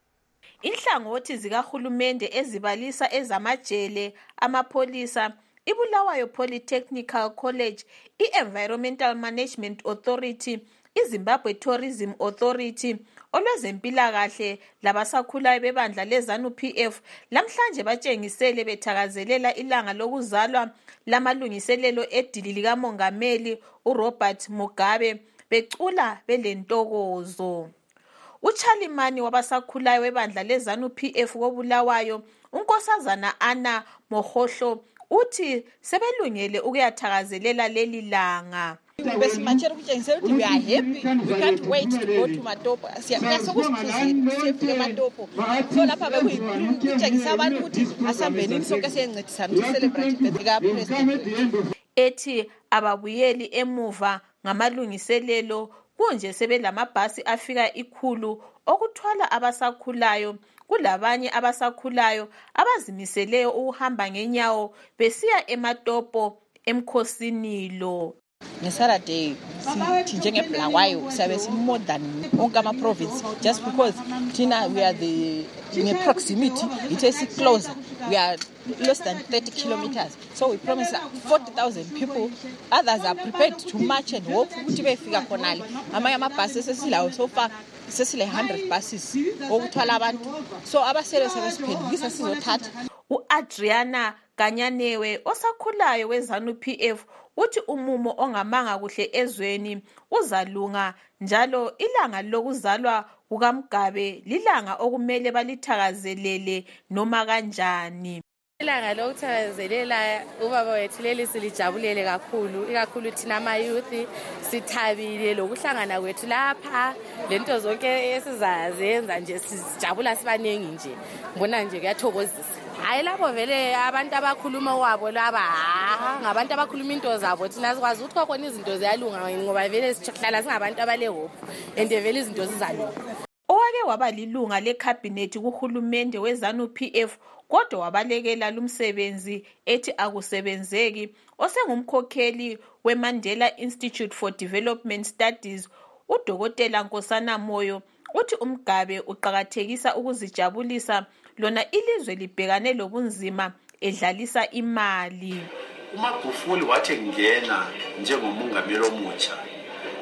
Inhlangothi zikahulumende ezibalisa ezamajele, amapholisa, iBulawayo Polytechnical College, i-Environmental Management Authority, iZimbabwe Tourism Authority, olwezempilakahle labasakhulayo bebandla leZANU-P F lamhlanje batshengisele bethakazelela ilanga lokuzalwa lamalungiselelo edili likamongameli uRobert Mugabe becula belentokozo. Uchalimani wabasakhulayo webandla leZANU-P F koBulawayo, unkosazana Anna Mohohlo, uthi sebelungele ukuyathakazelela leli langa. Besimantshela ukutshengisa ukuthi we are happy. We can't wait to go to Matopo. Siyakusizini sifike Matopo. So lapha bekuyitshengisa abantu ukuthi asambeni sonke siyancedisa celebrate ka president. Ethi ababuyeli emuva ngamalungiselelo kunje sebelamabhasi afika ikhulu okuthwala abasakhulayo, kulabanye abasakhulayo abazimiseleyo ukuhamba ngenyawo besiya eMatopo emkhosini lo. Ngesaturday sithi njengeBulawayo siyabe si-more than onke ama-province just because thina we are the nge-proximity it is closer, we are less than thirty kilometers, so we promise forty thousand people. Others are prepared to march and walk ukuthi befika khonale. Amanye amabhasi sesilawo so far sesile one hundred buses okuthwala abantu, so abasele sebesiphendukisa sizothatha. U-Adriana Kanyanewe osakhulayo weZANU-P F uthi umumo ongamanga kuhle ezweni uzalunga njalo ilanga lokuzalwa kukaMugabe lilanga okumele balithakazelele noma kanjani. Ilanga lokuthakazelela ubaba wethu leli silijabulele kakhulu, ikakhulu thina ama-youth sithabile lokuhlangana kwethu lapha, lento zonke esizazenza nje sijabula sibaningi nje, ngibona nje kuyathokozisa. Hayi labo vele abantu abakhuluma wabo laba ngabantu abakhuluma into zabo, thina sikwazi ukuthi khona izinto ziyalunga ngoba vele sihlala singabantu abalehope and vele izinto zizalunga. Owake waba lilunga lekhabhinethi kuhulumende weZANU-P F kodwa wabalekela lumsebenzi ethi akusebenzeki, osengumkhokheli weMandela Institute for Development Studies, uDokotela Nkosana Moyo, uthi uMugabe uqhakathekisa ukuzijabulisa lona ilizwe libhekane lobunzima edlalisa imali. uMagufuli wathi ngena njengomongameli omutsha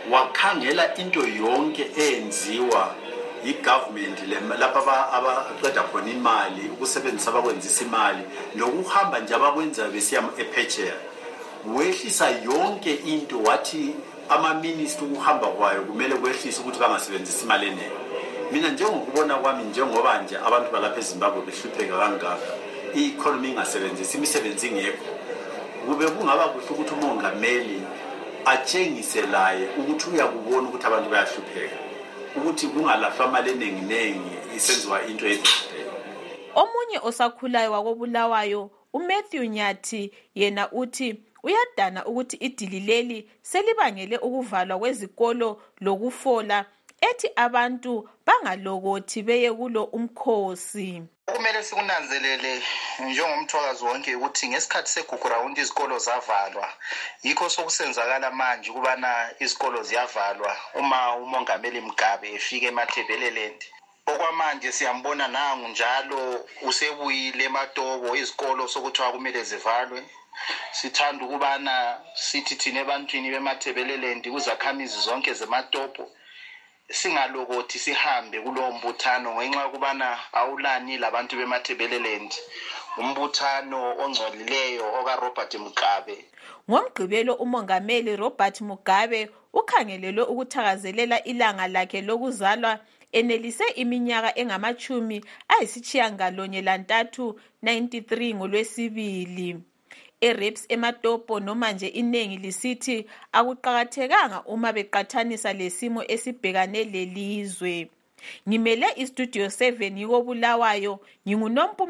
wakhangela into yonke eyenziwa i-government lapha abaqeda khona imali ukusebenzisa abakwenzisa imali nokuhamba nje abakwenza besiya ephetsheya wehlisa yonke into wathi ama-minister ukuhamba kwayo kumele kwehlisa ukuthi bangasebenzisi imali eningi. Mina njengokubona kwami njengoba nje abantu balapha eZimbabwe behlupheka kangaka i-economy ingasebenzisi imisebenzi ingekho kube kungaba kuhle ukuthi umongameli atshengise laye ukuthi uyakubona ukuthi abantu bayahlupheka ukuthi kungalahlwa imali eningi nengi isenziwa into ethe. Omunye osakhulayo wakobulawayo uMatthew Nyathi yena uthi uyadana ukuthi idili leli selibangele ukuvalwa kwezikolo lokufola ethi abantu bangalokothi beye kulo umkhosi. Kumele sikunanzelele njengomthwakazi wonke ukuthi ngesikhathi segugu round izikolo zavalwa yikho sokusenzakala manje kubana izikolo ziyavalwa uma umongameli Mugabe efike eMathebeleland. Okwamanje siyambona nangu njalo usebuyile eMatobo izikolo sokuthiwa kumele zivalwe. Sithanda ukubana sithi thina ebantwini beMathebeleland kuzakhamizi zonke zeMatobo singalokothi sihambe kulo mbuthano ngenxa yokubana awulani labantu beMathebeleland umbuthano ongcolileyo oka Robert Mugabe. Ngomgqibelo umongameli Robert Mugabe ukhangelelwe ukuthakazelela ilanga lakhe lokuzalwa enelise iminyaka engamachumi ayisitshiyangalonye lantathu ninety-three ngolwesibili. E-Reps eMatopo noma nje inengi lisithi akuqakathekanga uma beqathanisa lesimo esibhekane lelizwe. Ngimele iStudio seven yikobulawayo nginguNompu.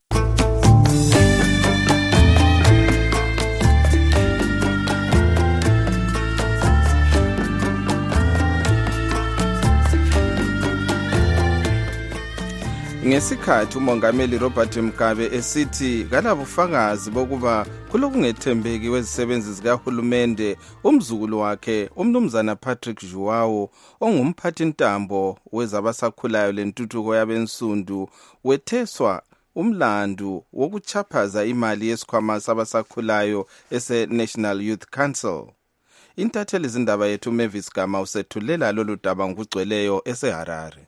Ngesikhathi umongameli Robert Mugabe esithi kalabufakazi bokuba kulokungethembeki wezisebenzi zikahulumende umzukulu wakhe umnumzana Patrick Juwawo ongumphathintambo wezabasakhulayo lentuthuko yabensundu wetheswa umlandu wokuchaphaza imali yesikhwama sabasakhulayo ese National Youth Council. Intatheli zindaba yethu Mavis Gama usethulela lolu daba ngokugcweleyo eseHarare.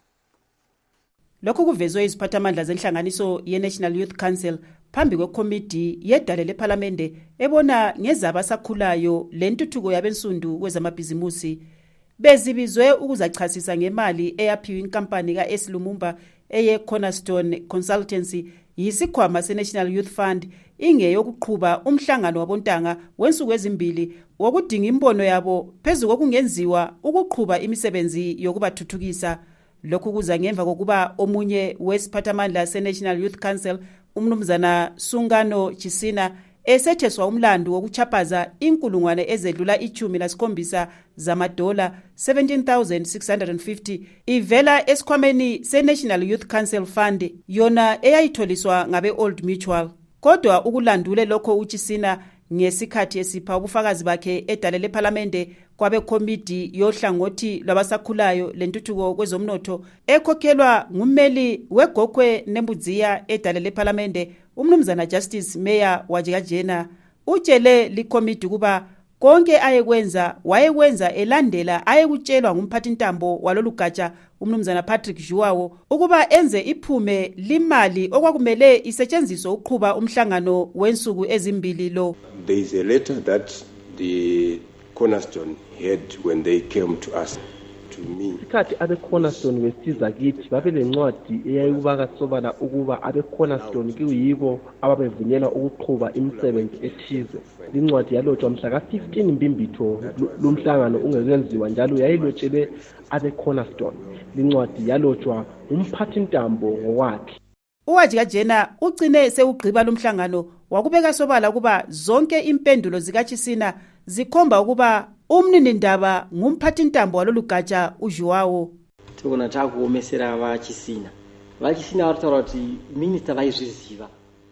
Lokhu kuvezwe iziphathamandla zenhlanganiso ye-National Youth Council phambi kwekomidi yedale lephalamende ebona ngezabasakhulayo lentuthuko yabensundu kwezamabhizimusi. Bezibizwe ukuzachasisa ngemali eyaphiwa inkampani ka-S Lumumba eye Cornerstone Consultancy yisikhwama se-National Youth Fund ingeyokuqhuba umhlangano wabontanga wensuku ezimbili wokudinga imbono yabo phezu kokungenziwa ukuqhuba imisebenzi yokubathuthukisa. Lokhu kuza ngemva kokuba omunye wesiphathamandla se-National Youth Council umnumzana Sungano Chisina esetheswa umlandu wokuchaphaza inkulungwane ezedlula ichumi lasikhombisa zamadola seventeen thousand six hundred fifty ivela esikhwameni se-National Youth Council Fund yona eyayitholiswa ngabe Old Mutual. Kodwa ukulandule lokho uChisina ngesikhathi esipha ubufakazi bakhe edale lephalamende kwabe komiti yohlangothi lwabasakhulayo lentuthuko kwezomnotho ekhokhelwa ngummeli wegokwe nembudziya edale lephalamende umnumzana Justice Mayor Wajikajena utshele likomiti kuba konke ayekwenza wayekwenza elandela ayekutshelwa ngumphathintambo walolugatsha umnumzana Patrick Juwawo ukuba enze iphume limali okwakumele isetshenziswe uqhuba umhlangano wensuku ezimbili lo. There is a letter that the Cornerstone had when they came to us. Isikhathi abe Cornerstone wesiza kithi babe lencwadi eyayubaka sobala ukuba abe Cornerstone kuyibo ababevunyelwa ukuqhuba imisebenzi ethize. Lincwadi yalotshwa mhla ka fifteen Mbimbitho lumhlangano ungekenziwa njalo yayilotshele abe Cornerstone. Lincwadi yalotshwa umphathintambo ngokwakhe. Uwajikajena ugcine sewugqiba lumhlangano wakubeka sobala kuba zonke impendulo zikaChisina zikhomba ukuba umninindaba ngumphathintambo walolugatsha uJuwawo. Tona takuomesera vaChisina. VaChisina varitaura kuti minista vaizviziva.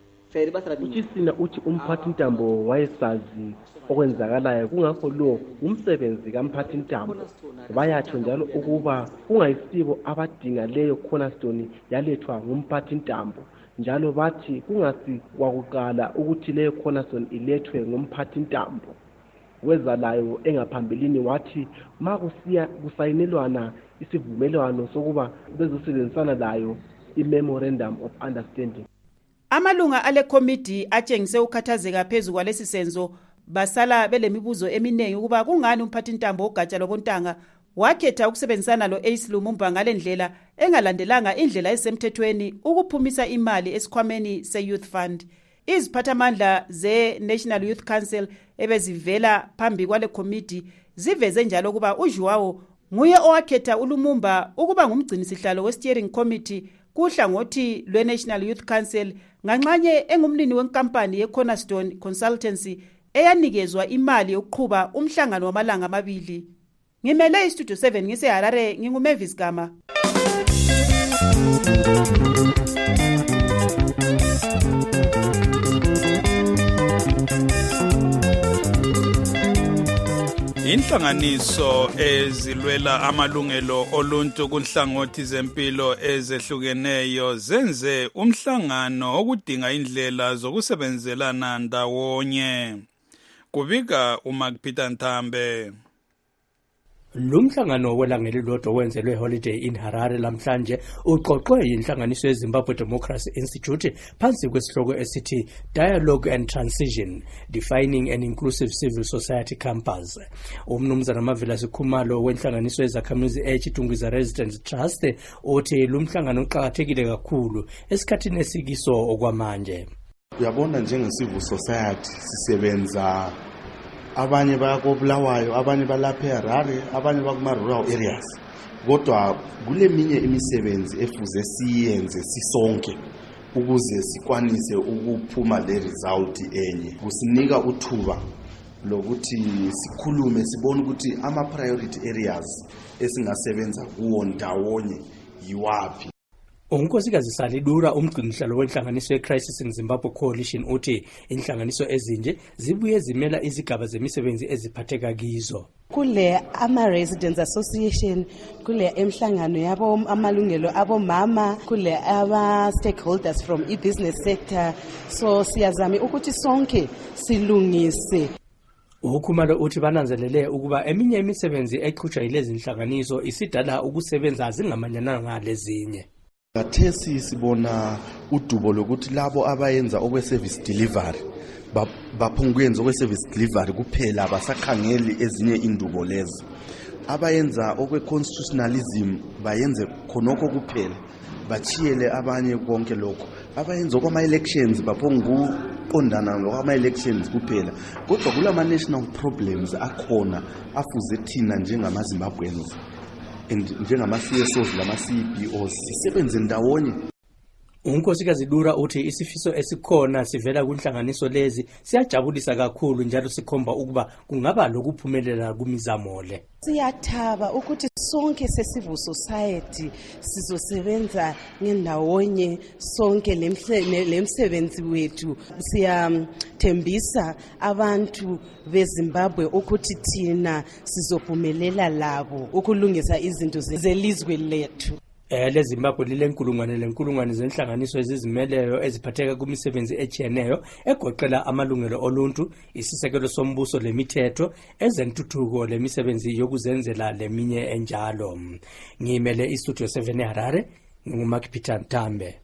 uChisina uthi umphathintambo wayesazi okwenzakalayo kungakho lo umsebenzi kamphathintambo. Bayatsho njalo ukuba kungayisibo abadinga leyo Cornerstone yalethwa ngumphathintambo. Njalo bathi kungasi kwakuqala ukuthi leyo Cornerstone ilethwe ngumphathintambo. weza layo engaphambilini wathi makusiya kusayinelwana isivumelwano sokuba bezosebenzisana layo i-memorandum of understanding. Amalunga ale committee atshengise ukhathazeka phezulu kwalesi senzo basala belemibuzo eminingi ukuba kungani umphathintambo ogatsha lobontanga wakhetha ukusebenzisana lo Ace Lumumba ngalendlela engalandelanga indlela esemthethweni ukuphumisa imali esikhwameni se-Youth Fund. Iziphathamandla ze-National Youth Council ebezivela phambi kwale committee ziveze njalo ukuba uJuwawo nguye owakhetha uLumumba ukuba ngumgcini sihlalo we-steering committee kuhlangothi lwe-National Youth Council nganxanye engumnini wenkampani ye-Cornerstone Consultancy eyanikezwa imali yokuqhuba umhlangano wamalanga amabili. Ngimele iStudio seven ngiseHarare nginguMavis Gama. Inhlanganiso ezilwela amalungelo oluntu kunhlangothi zempilo ezehlukeneyo zenze umhlangano okudinga indlela zokusebenzelana ndawonye. Kubika uMakpeter Nthambe. Lumhlangano welangeli lodwa wenzelwe holiday in Harare lamhlanje uqoqwe yinhlanganiso yeZimbabwe Democracy Institute phansi kwesihloko esithi Dialogue and Transition Defining an Inclusive Civil Society Campus. Umnumzana Mavela Sikhumalo wenhlanganiso yezakhamizi eChitungwiza Residents Trust uthi lumhlangano uqhakathekile kakhulu esikhathini esikiso okwamanje. Uyabona njenge-civil society sisebenza abanye bayakobulawayo abanye balapha eHarare abanye bakuma-rural areas kodwa kule minye imisebenzi efuze siyenze sisonke ukuze sikwanise ukuphuma le result enye kusinika uthuba lokuthi sikhulume sibone ukuthi ama-priority areas esingasebenza kuwo ndawonye yiwaphi. Unkosikazi Salidura umgcinihlalo wenhlanganiso ye-Crisis in Zimbabwe Coalition uthi inhlanganiso ezinje zibuye zimela izigaba zemisebenzi eziphatheka kizo. Kule ama-Residents Association, kule emhlangano yabo amalungelo abomama, kule aba-stakeholders from i-business sector, so siyazama ukuthi sonke silungise. Ukhumalo uthi bananzelele ukuba eminye imisebenzi eqhutshwa yilezi inhlanganiso isidala ukusebenza zingamanyana ngalezinye. Kathesi sibona udubo lokuthi labo abayenza okwe-service delivery baphunguyenza okwe-service delivery kuphela abasakhangeli ezinye indubo lezi. Abayenza okwe-constitutionalism bayenze khonokho kuphela bachiyele abanye konke lokho. Abayenza okwama-elections baphonguqondana nokwama-elections kuphela. Kodwa kulama-national problems akhona afuze thina njengama-Zimbabweans njengama-C S Os lama-C B Os sisebenze ndawonye. Unkosikazi Dura uthi isifiso esikhona sivela kunhlanganiso lezi siyajabulisa kakhulu njalo sikhomba ukuba kungaba lokuphumelela kumizamo le. Siyathaba ukuthi sonke se-civil society sizosebenza ngendawonye sonke lemsebenzi wethu. Siyathembisa abantu beZimbabwe ukuthi thina sizophumelela labo ukulungisa izinto zelizwe lethu. Ele Zimbabwe lilenkulungwane lenkulungwane zenhlanganiso ezizimeleyo eziphatheka kumisebenzi echiyeneyo egoqela amalungelo oluntu, isisekelo sombuso lemithetho, ezentuthuko lemisebenzi yokuzenzela leminye enjalo. Ngimele iStudio seven eHarare, nguMakpeter Nthambe.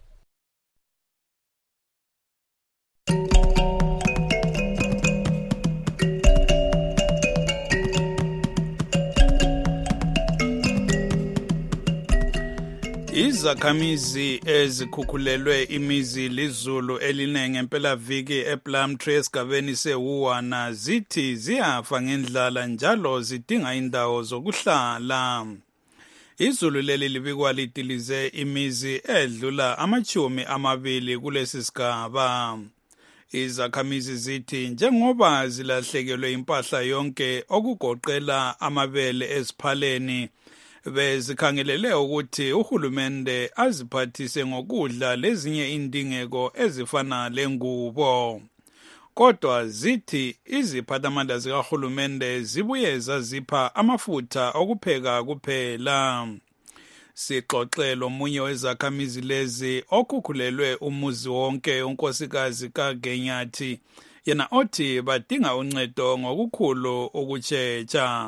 Izakhamizi ezikhukhulelwe imizi lizulu elinenge empelaviki ePlumtree esigabeni seHuwana zithi ziyafa ngendlala njalo zidinga indawo zokuhlala. Izulu leli libikwa lidilize imizi edlula amachumi amabili kulesi sigaba. Izakhamizi zithi njengoba zilahlekelwe impahla yonke okugoqela amabele eziphaleni bezikhangelele ukuthi uhulumende aziphathise ngokudla lezinye indingeko ezifana lengubo. Kodwa zithi iziphathamandla zikahulumende zibuye zazipha amafutha okupheka kuphela. Sixoxelo omunye wezakhamizi lezi okhukhulelwe umuzi wonke unkosikazi kaGenyathi yena othi badinga uncedo ngokukhulu ukutshetsha.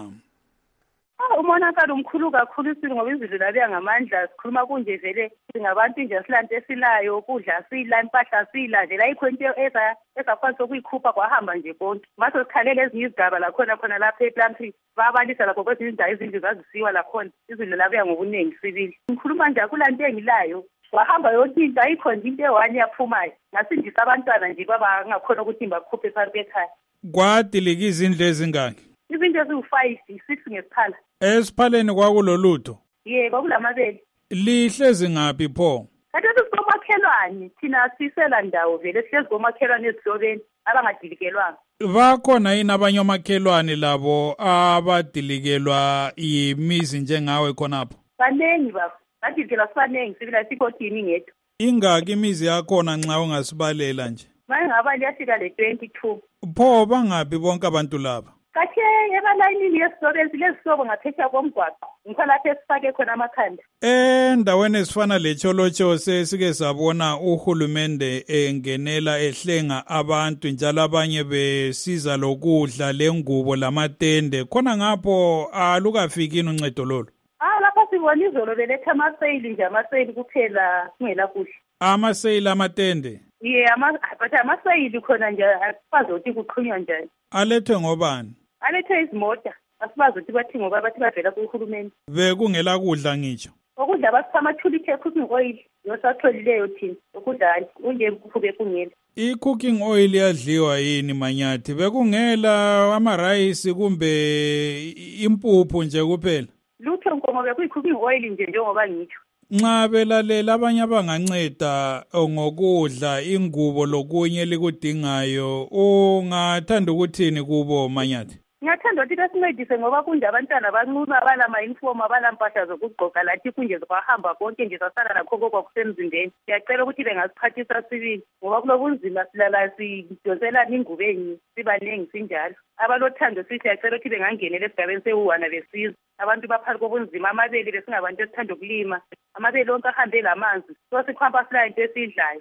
Umonakalo umkhulu kakhulu isizwe ngoba izulu labuya ngamandla sikhuluma kunje vele singabantu nje silante esilayo ukudla sila impahla sila nje la ikho into eza ezakwanisa ukuyikhupha kwahamba nje konke mase sikhalele ezinye izigaba la khona khona lapha ePlumtree babalisa lapho kwezinye indawo izindlu zazisiwa la khona izulu labuya ngobuningi sibili ngikhuluma nje akulanto engilayo wahamba yonke into ayikho nje into ewani yaphumayo ngasindisa abantwana nje baba ngakhona ukuthi bakhuphe phakathi ekhaya. Kwadilika izindlu ezingaki? Izinto eziwu-five six ngesiphala. Esiphaleni kwakulolutho? Ye kwakulamabele. Lihlezi ngaphi pho? Kanti sikomakhelwane thina sisela ndawo vele sihlezi komakhelwane ezihlobeni abangadilikelwanga. Bakhona yini abanye omakhelwane labo abadilikelwa yimizi njengawe khonapho? Baningi baba. Badilikelwa sibaningi sibila sikotini ngethu. Ingaki imizi yakhona nxa ungasibalela nje? Mayengaba liyafika le twenty-two. Pho bangaphi bonke abantu laba? Kathe ebalayinini yesihlobeni silezihlobo ngaphesheya komgwaqo ngikho lapho esifake khona amakhanda. Endaweni ezifana lecholocho sesike sabona uhulumende engenela ehlenga abantu njalo abanye besiza lokudla lengubo lamatende khona ngapho alukafikini uncedo lolo. Ah lapho sibona izolo beletha amaseyili nje amaseyili kuphela kungela kuhle. Amaseyili amatende? Ye ama but amaseyili khona nje asifazi ukuthi kuqhunywa njani. Alethwe ngobani? Alethwe izimota asibazi ukuthi bathi ngoba bathi bavela kuhulumeni. Bekungela kudla ngitsho. Ukudla basithama thuli ke cooking oil yosatholileyo thina ukudla unje kube kungela. I cooking oil yadliwa yini manyathi? Bekungela ama rice kumbe impuphu nje kuphela? Lutho nkomo bekuyi cooking oil nje njengoba ngitsho. Nxa belalela abanye abanganceda ngokudla ingubo lokunye likudingayo ungathanda ukuthini kubo manyathi? Ngiyathanda ukuthi besincedise ngoba kunje abantwana banquma abala ma-uniform abala mpahla zokugqoka lathi kunje kwahamba konke nje sasala nakho kwakusemzimbeni. Ngiyacela ukuthi bengasiphathisa sibili ngoba kulobunzima silala sidonselana ingubo enye sibaningi sinjalo. Abalothando sithi siyacela ukuthi bengangenela esigabeni sewuwana besiza. Abantu baphakathi kobunzima amabele besingabantu esithanda ukulima amabele onke ahambe lamanzi so sikhamba sila into esidlayo.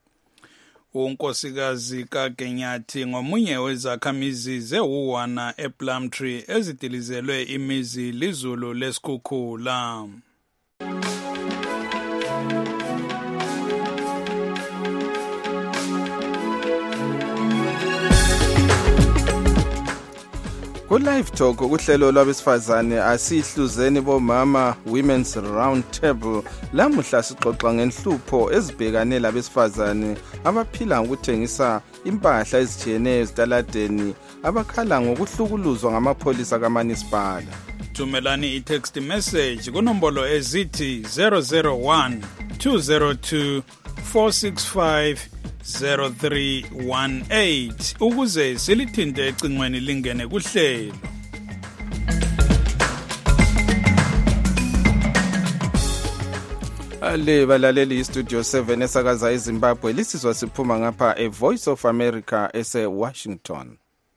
Unkosikazi kaGenyathi ngomunye wezakhamizi zewuwana ePlumtree ezidilizelwe imizi lizulu lesikhukhula. Ku-Live Talk ukuhlelo lwabesifazane asihluzeni bomama Women's Round Table lamuhla sixoxa ngenhlupho ezibhekane labesifazane abaphila ngokuthengisa impahla ezijiyeneyo ezitaladeni abakhala ngokuhlukuluzwa ngamapholisa kaMunicipal. Thumelani i-text message kunombolo ezithi zero zero one two zero two four six five zero three one eight ukuze silithinte ecingweni lingene kuhlelo. Ale balaleli istudio seven esakaza eZimbabwe lisizwa siphuma ngapha e Voice of America ese Washington.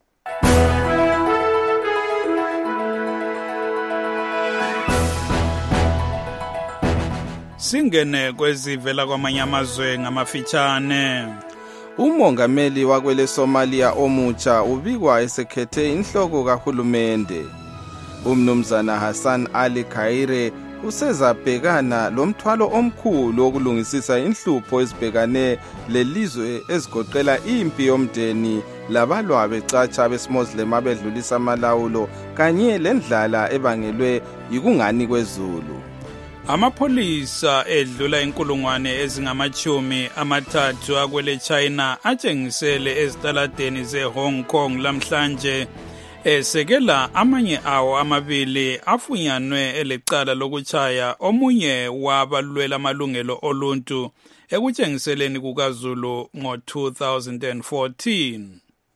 Singene kwezivela kwamanye amazwe ngamafitshane. Umongameli wakwele Somalia omutsha ubikwa esekhethe inhloko kahulumende. Umnumzana Hassan Ali Khaire usezabhekana lomthwalo omkhulu wokulungisisa inhlupho ezibhekane lelizwe ezigoqela impi yomndeni labalwa becatsha beSmuslim abedlulisa amalawulo kanye lendlala ebangelwe yikungani kwezulu. Amapholisa edlula inkulungwane ezingamachumi amathathu akwele China atshengisele ezitaladeni ze-Hong Kong lamhlanje esekela amanye awo amabili afunyanwe elecala lokuchaya omunye wabalwela amalungelo oluntu ekutshengiseleni kukaZulu ngo two thousand fourteen.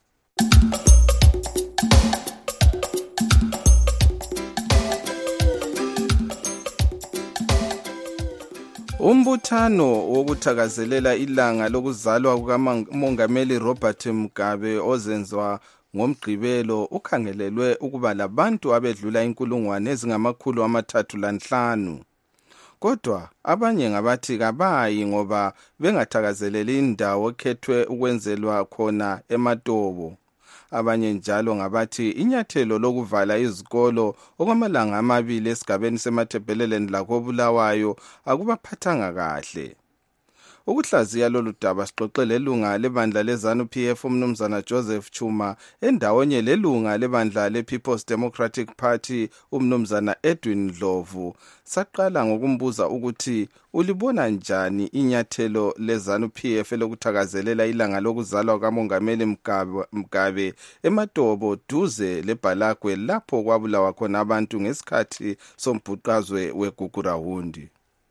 Umbuthano wokuthakazelela ilanga lokuzalwa kukaMongameli Robert Mugabe ozenzwa ngomgqibelo ukhangelelwe ukuba labantu abedlula inkulungwane ezingamakhulu amathathu lanhlanu. kodwa abanye ngabathi kabayi ngoba bengathakazeleli indawo ekhethwe ukwenzelwa khona eMatobo. Abanye njalo ngabathi inyathelo lokuvala izikolo okwamalanga amabili esigabeni seMathebheleleni lakobulawayo akubaphathanga kahle. Ukuhlaziya lolu daba sixoxele ilunga lebandla leZANU P F umnumzana Joseph Chuma endawonye lelunga lebandla lePeople's Democratic Party umnumzana Edwin Ndlovu. Saqala ngokumbuza ukuthi ulibona njani inyathelo leZANU P F lokuthakazelela ilanga lokuzalwa kaMongameli Mugabe, Mugabe eMatobo duze leBhalagwe lapho kwabulawa khona abantu ngesikhathi sombhuqazwe weGugurahundi.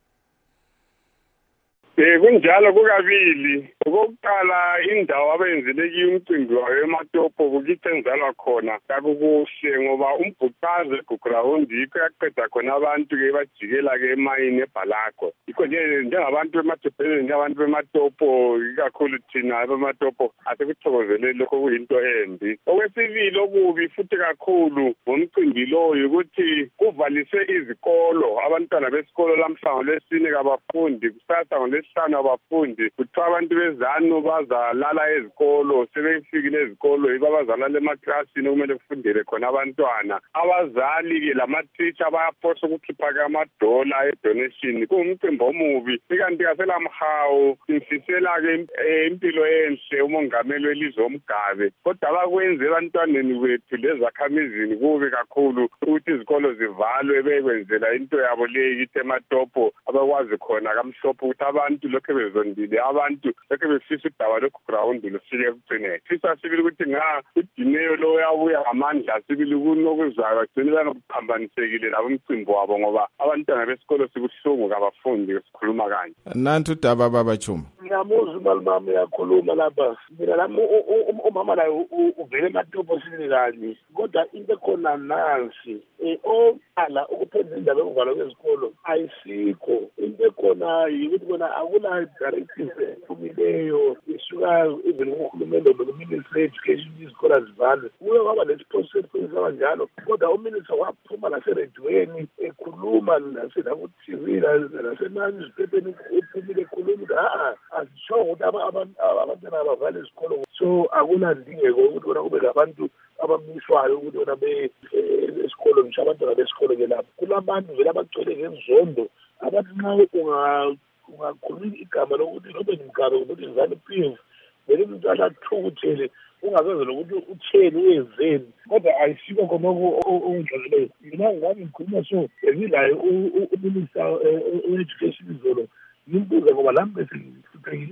Eh kunjalo kukabili. Okokuqala indawo abenzele kiyo umcimbi wayo eMatopo kukitenzalwa khona kakukuhle ngoba umbhuqaze eGugurahundi yikho yaqeda khona abantu ke bajikela ke emayini eBhalagwe. Yikho nje njengabantu bemathebheleni njengabantu bematopo ikakhulu thina bematopo asekuthokozelele lokho kuyinto embi. Okwesibili okubi futhi kakhulu ngomcimbi lo ukuthi kuvalise izikolo abantwana besikolo lamhlango lesine kabafundi kusasa ngole sana abafundi kuthiwa abantu beZANU bazalala ezikolo sebefikile ezikolo yiba bazalala emaklasini kumele kufundele khona abantwana abazali ke lamateacher bayaphosha ukukhipha ke amadola edonation kuwumcimbi omubi ikanti kaselamhawu simfisela ke impilo enhle umongameli welizwe uMgabe kodwa bakwenze abantwaneni bethu lezakhamizini kubi kakhulu ukuthi izikolo zivalwe bekwenzela into yabo leyi kithi eMatopo abakwazi khona kamhlophe ukuthi abantu lokho bezondile abantu lokho befisa udaba loGugurahundi lofike ekugcineni sisa sibili ukuthi nga udineyo lo yabuya ngamandla sibili kunokuzwayo bagcine bangaphambanisekile labo umcimbi wabo ngoba abantwana besikolo sibuhlungu kabafundi sikhuluma kanje. Nantu udaba baba Chuma. Ngiyamuzwa umalumami yakhuluma lapha mina lami umama la uvele eMatopo sini kanje kodwa into khona nansi eh oqala ukuphendula indaba yokuvalwa kwezikolo ayisikho into khona yikuthi bona akula directive efumileyo isuka even uhulumende noMinister Education izikolo zivalwe kuye kwaba lesiprocess kanjalo kodwa uMinister waphuma laseredweni ekhuluma nasenakuthi nasenaniziphepheni ephumile ekhuluma ah asisho ukuthi abantwana abavale izikolo so akulandingeko ukuthi bona kube labantu abamiswayo ukuthi bona be esikolo ngisho abantwana besikolo ke lapho kulabantu vele abagcwele ngezondo abantu nxa unga ungakhuluma igama lokuthi Robert Mugabe ukuthi ZANU P F vele umuntu alathukuthele ungazenza lokuthi utheni uyezeni kodwa ayisiko khona okudlaleyo mina ngami ngikhuluma so ezilayo uminister we-education izolo ngimbuza ngoba lami bese ngifukekile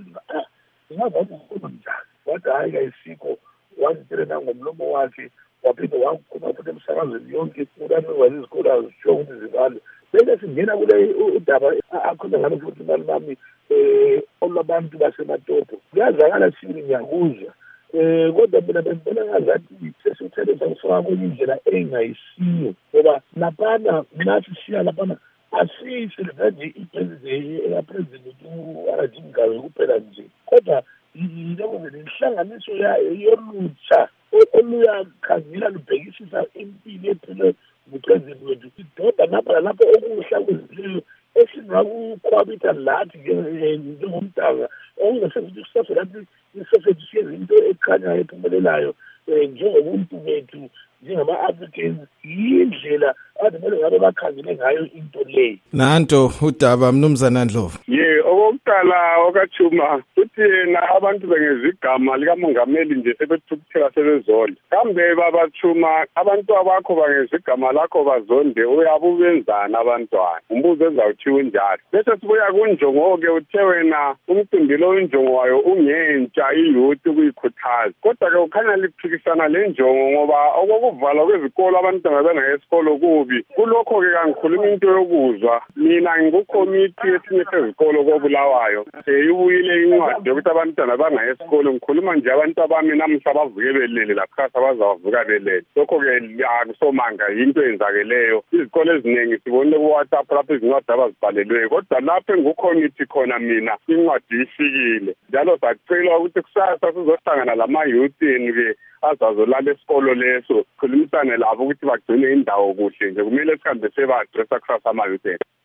ngabe ukukhuluma njani kodwa hayi kayisiko wazitshele nangomlomo wakhe waphinde wakhuluma futhi emsakazweni yonke ukuthi wazizikolo azisho ukuthi zivale bese singena kule udaba akhona ngalo futhi imali bami eh olabantu baseMatopo kuyazakala sini ngiyakuzwa eh kodwa mina bengibona ngazathi sesithele sangifaka kwenye indlela engayisiyo ngoba lapana nathi siya lapana asisi nje ipresident la president uRaji Mugabe kuphela nje kodwa yiloko lenhlanganiso yayo yolutsha oluyakhangela lubhekisisa impilo ephile ngupresident wethu idoda lapha lapho okuhla kwezileyo esingakukhwabitha lathi njengomntanga okungasefuthi kusafela isofethi siyezinto ekhanyayo ephumelelayo njengobuntu bethu njengama-Africans yindlela ade kumele ngabe bakhangele ngayo into leyo. Nanto udaba mnumzana Ndlovu. Ye okokuqala okaChuma uthi yena abantu bengezigama likamongameli nje sebethukuthela sebezonde kambe baba Chuma abantu abakho bangezigama lakho bazonde uyabubenzana abantwana umbuzo ezawuthiwa njalo bese sibuya kunjongo ke uthe wena umcimbi lo injongo wayo ungentsha iyouth kuyikhuthaza kodwa ke ukhanya liphikisana le njongo ngoba okuvalwa kwezikolo abantwana bengayesikolo kubi kulokho ke kangikhuluma into yokuzwa mina ngikukomiti esinye sezikolo kobulawayo eyibuyile incwadi yokuthi abantwana bangayesikolo ngikhuluma nje abantu abami namhla bavuke belele lakhasa bazavuka belele lokho ke akusomanga into eyenzakeleyo izikolo eziningi sibone ku WhatsApp lapho izincwadi abazibhalelwe kodwa lapho engikukomiti khona mina incwadi ifikile njalo sacela ukuthi kusasa sizohlangana lama youth ke azazolala esikolo leso khulumisane labo ukuthi bagcine indawo kuhle nje kumele sihambe sebadressa kusasa ama youth.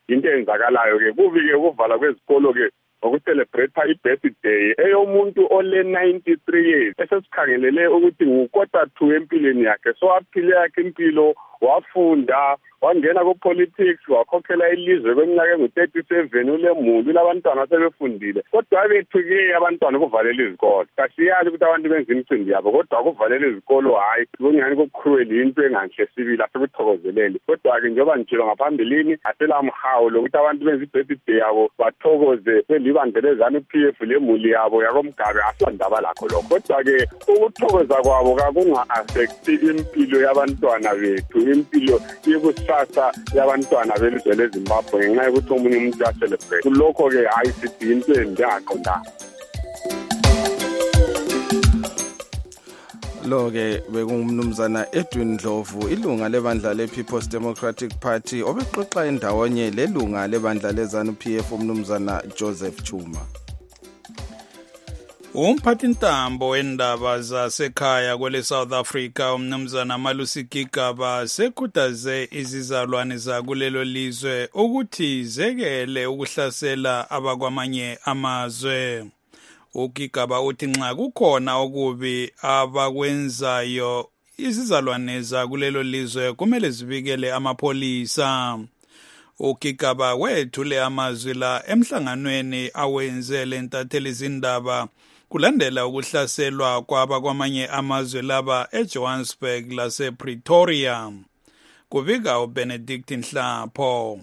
into eyenzakalayo-ke kubi-ke ukuvala kwezikolo-ke ngokucelebrate i-birthday eyomuntu ole ninety-three years esesikhangelele ukuthi ngukota two empilweni yakhe, so aphile yakhe impilo, wafunda, wangena ku-politics, wakhokhela ilizwe kweminyaka engu-thirty-seven, ulemuli, ulabantwana sebefundile. Kodwa bethu-ke abantwana kuvalela izikolo. Kasiyazi ukuthi abantu benza imicimbi yabo, kodwa kuvalela izikolo hayi, kungani kucruel into enganhle sibili asekuthokozelele. Kodwa-ke njengoba ngitshilo ngaphambilini, aselamhawu lokuthi abantu benza i-birthday yabo bathokoze belibandele ZANU-P F lemuli yabo yakomgabe asondaba lakho lokho. Kodwa-ke ukuthokoza kwabo kakunga-affecti impilo yabantwana bethu, impilo yekusasa yabantwana belizwe leZimbabwe ngenxa yokuthi omunye umuntu uyacelebrate. Kulokho-ke hayi sithi into embi engaqondanga. Lo-ke bekungumnumzana Edwin Ndlovu, ilunga lebandla le-People's Democratic Party, obexoxa endawonye lelunga lebandla le-ZANU-P F umnumzana Joseph Chuma. Umphathintambo wendaba zasekhaya kwele South Africa umnumzana Malusi Gigaba sekhuthaze izizalwane zakulelo lizwe ukuthi zekele ukuhlasela abakwamanye amazwe. UGigaba uthi nxa kukhona okubi abakwenzayo izizalwane zakulelo lizwe kumele zibikele amapholisa. UGigaba wethule amazwi la emhlanganweni awenzele ntatheli izindaba kulandela ukuhlaselwa kwaba kwamanye amazwe laba eJohannesburg lasePretoria. Kubika uBenedict Nhlapho.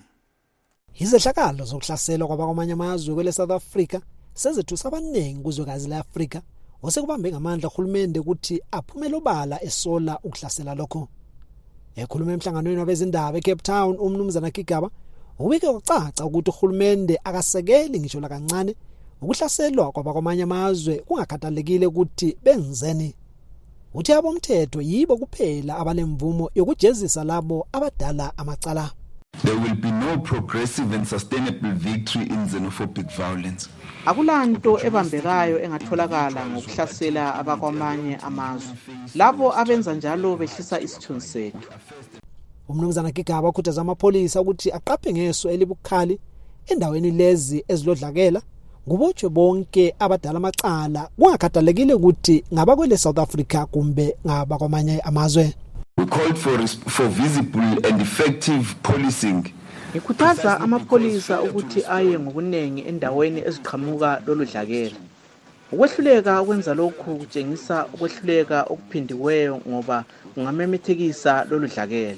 Izehlakalo zokuhlaselwa kwaba kwamanye amazwe kwele South Africa sezithusa abaningi kuzwekazi leAfrika osekubambe ngamandla uhulumende ukuthi aphumele obala esola ukuhlasela lokho. Ekhuluma emhlanganweni wabezindaba eCape Town umnumzana Gigaba ubike ucaca ukuthi uhulumende akasekeli ngisho la kancane ukuhlaselwa kwaba kwamanye amazwe kungakhathalekile ukuthi benzeni. Uthi abomthetho yibo kuphela abalemvumo yokujezisa labo abadala amacala. There will be no progressive and sustainable victory in xenophobic violence. Akulanto ebambekayo engatholakala ngokuhlasela abakwamanye amazwe. Labo abenza njalo behlisa isithunzi sethu. Umnumzana Gigaba ukhuthaza amapholisa ukuthi aqaphe ngeso elibukhali endaweni lezi ezilodlakela ngubotshwe bonke abadala amacala kungakhathalekile ukuthi ngabakwele South Africa kumbe ngabakwamanye amazwe. We called for for visible and effective policing. Ikhuthaza amapholisa ukuthi aye ngokunengi endaweni eziqhamuka loludlakela. Ukwehluleka ukwenza lokhu kutshengisa ukwehluleka okuphindiweyo ngoba kungamemethekisa loludlakela.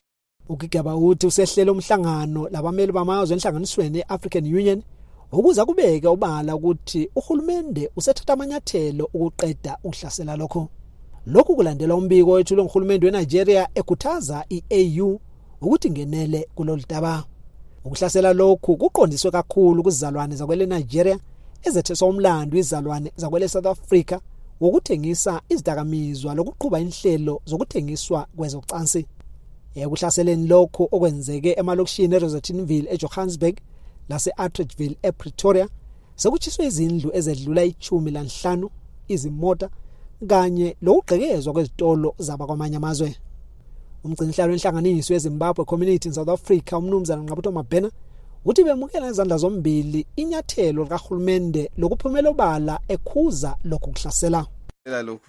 UGigaba uthi usehlela umhlangano labameli bamazwe enhlanganisweni yeAfrican Union ukuza kubeke obala ukuthi uhulumende usethatha amanyathelo ukuqeda ukuhlasela lokho. Lokhu kulandela umbiko wethulwe nguhulumende weNigeria ekhuthaza iA U ukuthi ngenele kuloludaba. Ukuhlasela lokhu kuqondiswe kakhulu kuzizalwane zakwele Nigeria ezetheswa umlando izizalwane zakwele South Africa wokuthengisa izidakamizwa lokuqhuba inhlelo zokuthengiswa kwezocansi. Ekuhlaseleni lokho okwenzeke emalokishini eRosettenville eJohannesburg lase-Atteridgeville ePretoria sekuchiswe izindlu ezedlula ichumi lanhlanu izimota kanye lokugqekezwa kwezitolo zabakwamanye amazwe. Umgcinisihlalo wenhlanganiso yeZimbabwe Community in South Africa umnumzana Nqabutho Mabhena uthi bemukela ngezandla zombili inyathelo likahulumende lokuphumela obala ekhuza lokhu kuhlasela. Lokhu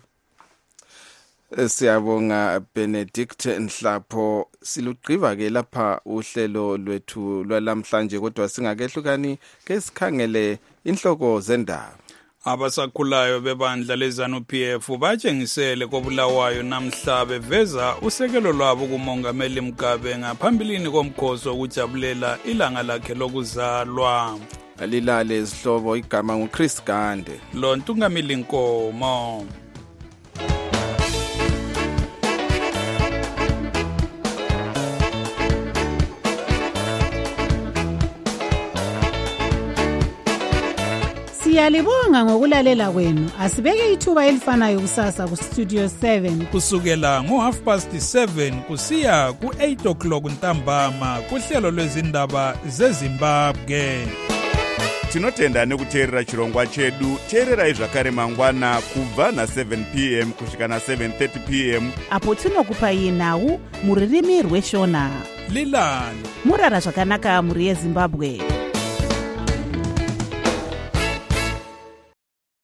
siyabonga Benedict Nhlapho. Silugqiba ke lapha uhlelo lwethu lwalamhlanje kodwa singakehlukani ke sikhangele inhloko zendaba. Abasakhulayo bebandla leZANU-P F batshengisele kobulawayo namhla beveza usekelo lwabo kumongameli Mugabe ngaphambilini komkhosi wokujabulela ilanga lakhe lokuzalwa. Alilale izihlobo igama nguChris Gande. Lo Ntungamili Nkomo. Siyalibonga ngokulalela kwenu. Asibeke ithuba elifanayo kusasa ku Studio seven kusukela ngo half past seven kusiya ku eight o'clock ntambama kuhlelo lwezindaba zeZimbabwe. Tinotenda nekuteerera chirongwa chedu. Teererai zvakare mangwana kubva na seven p m kusvika na seven thirty p m apo tinokupai nhau muririmi rweshona. lilani murara zvakanaka muri yezimbabwe.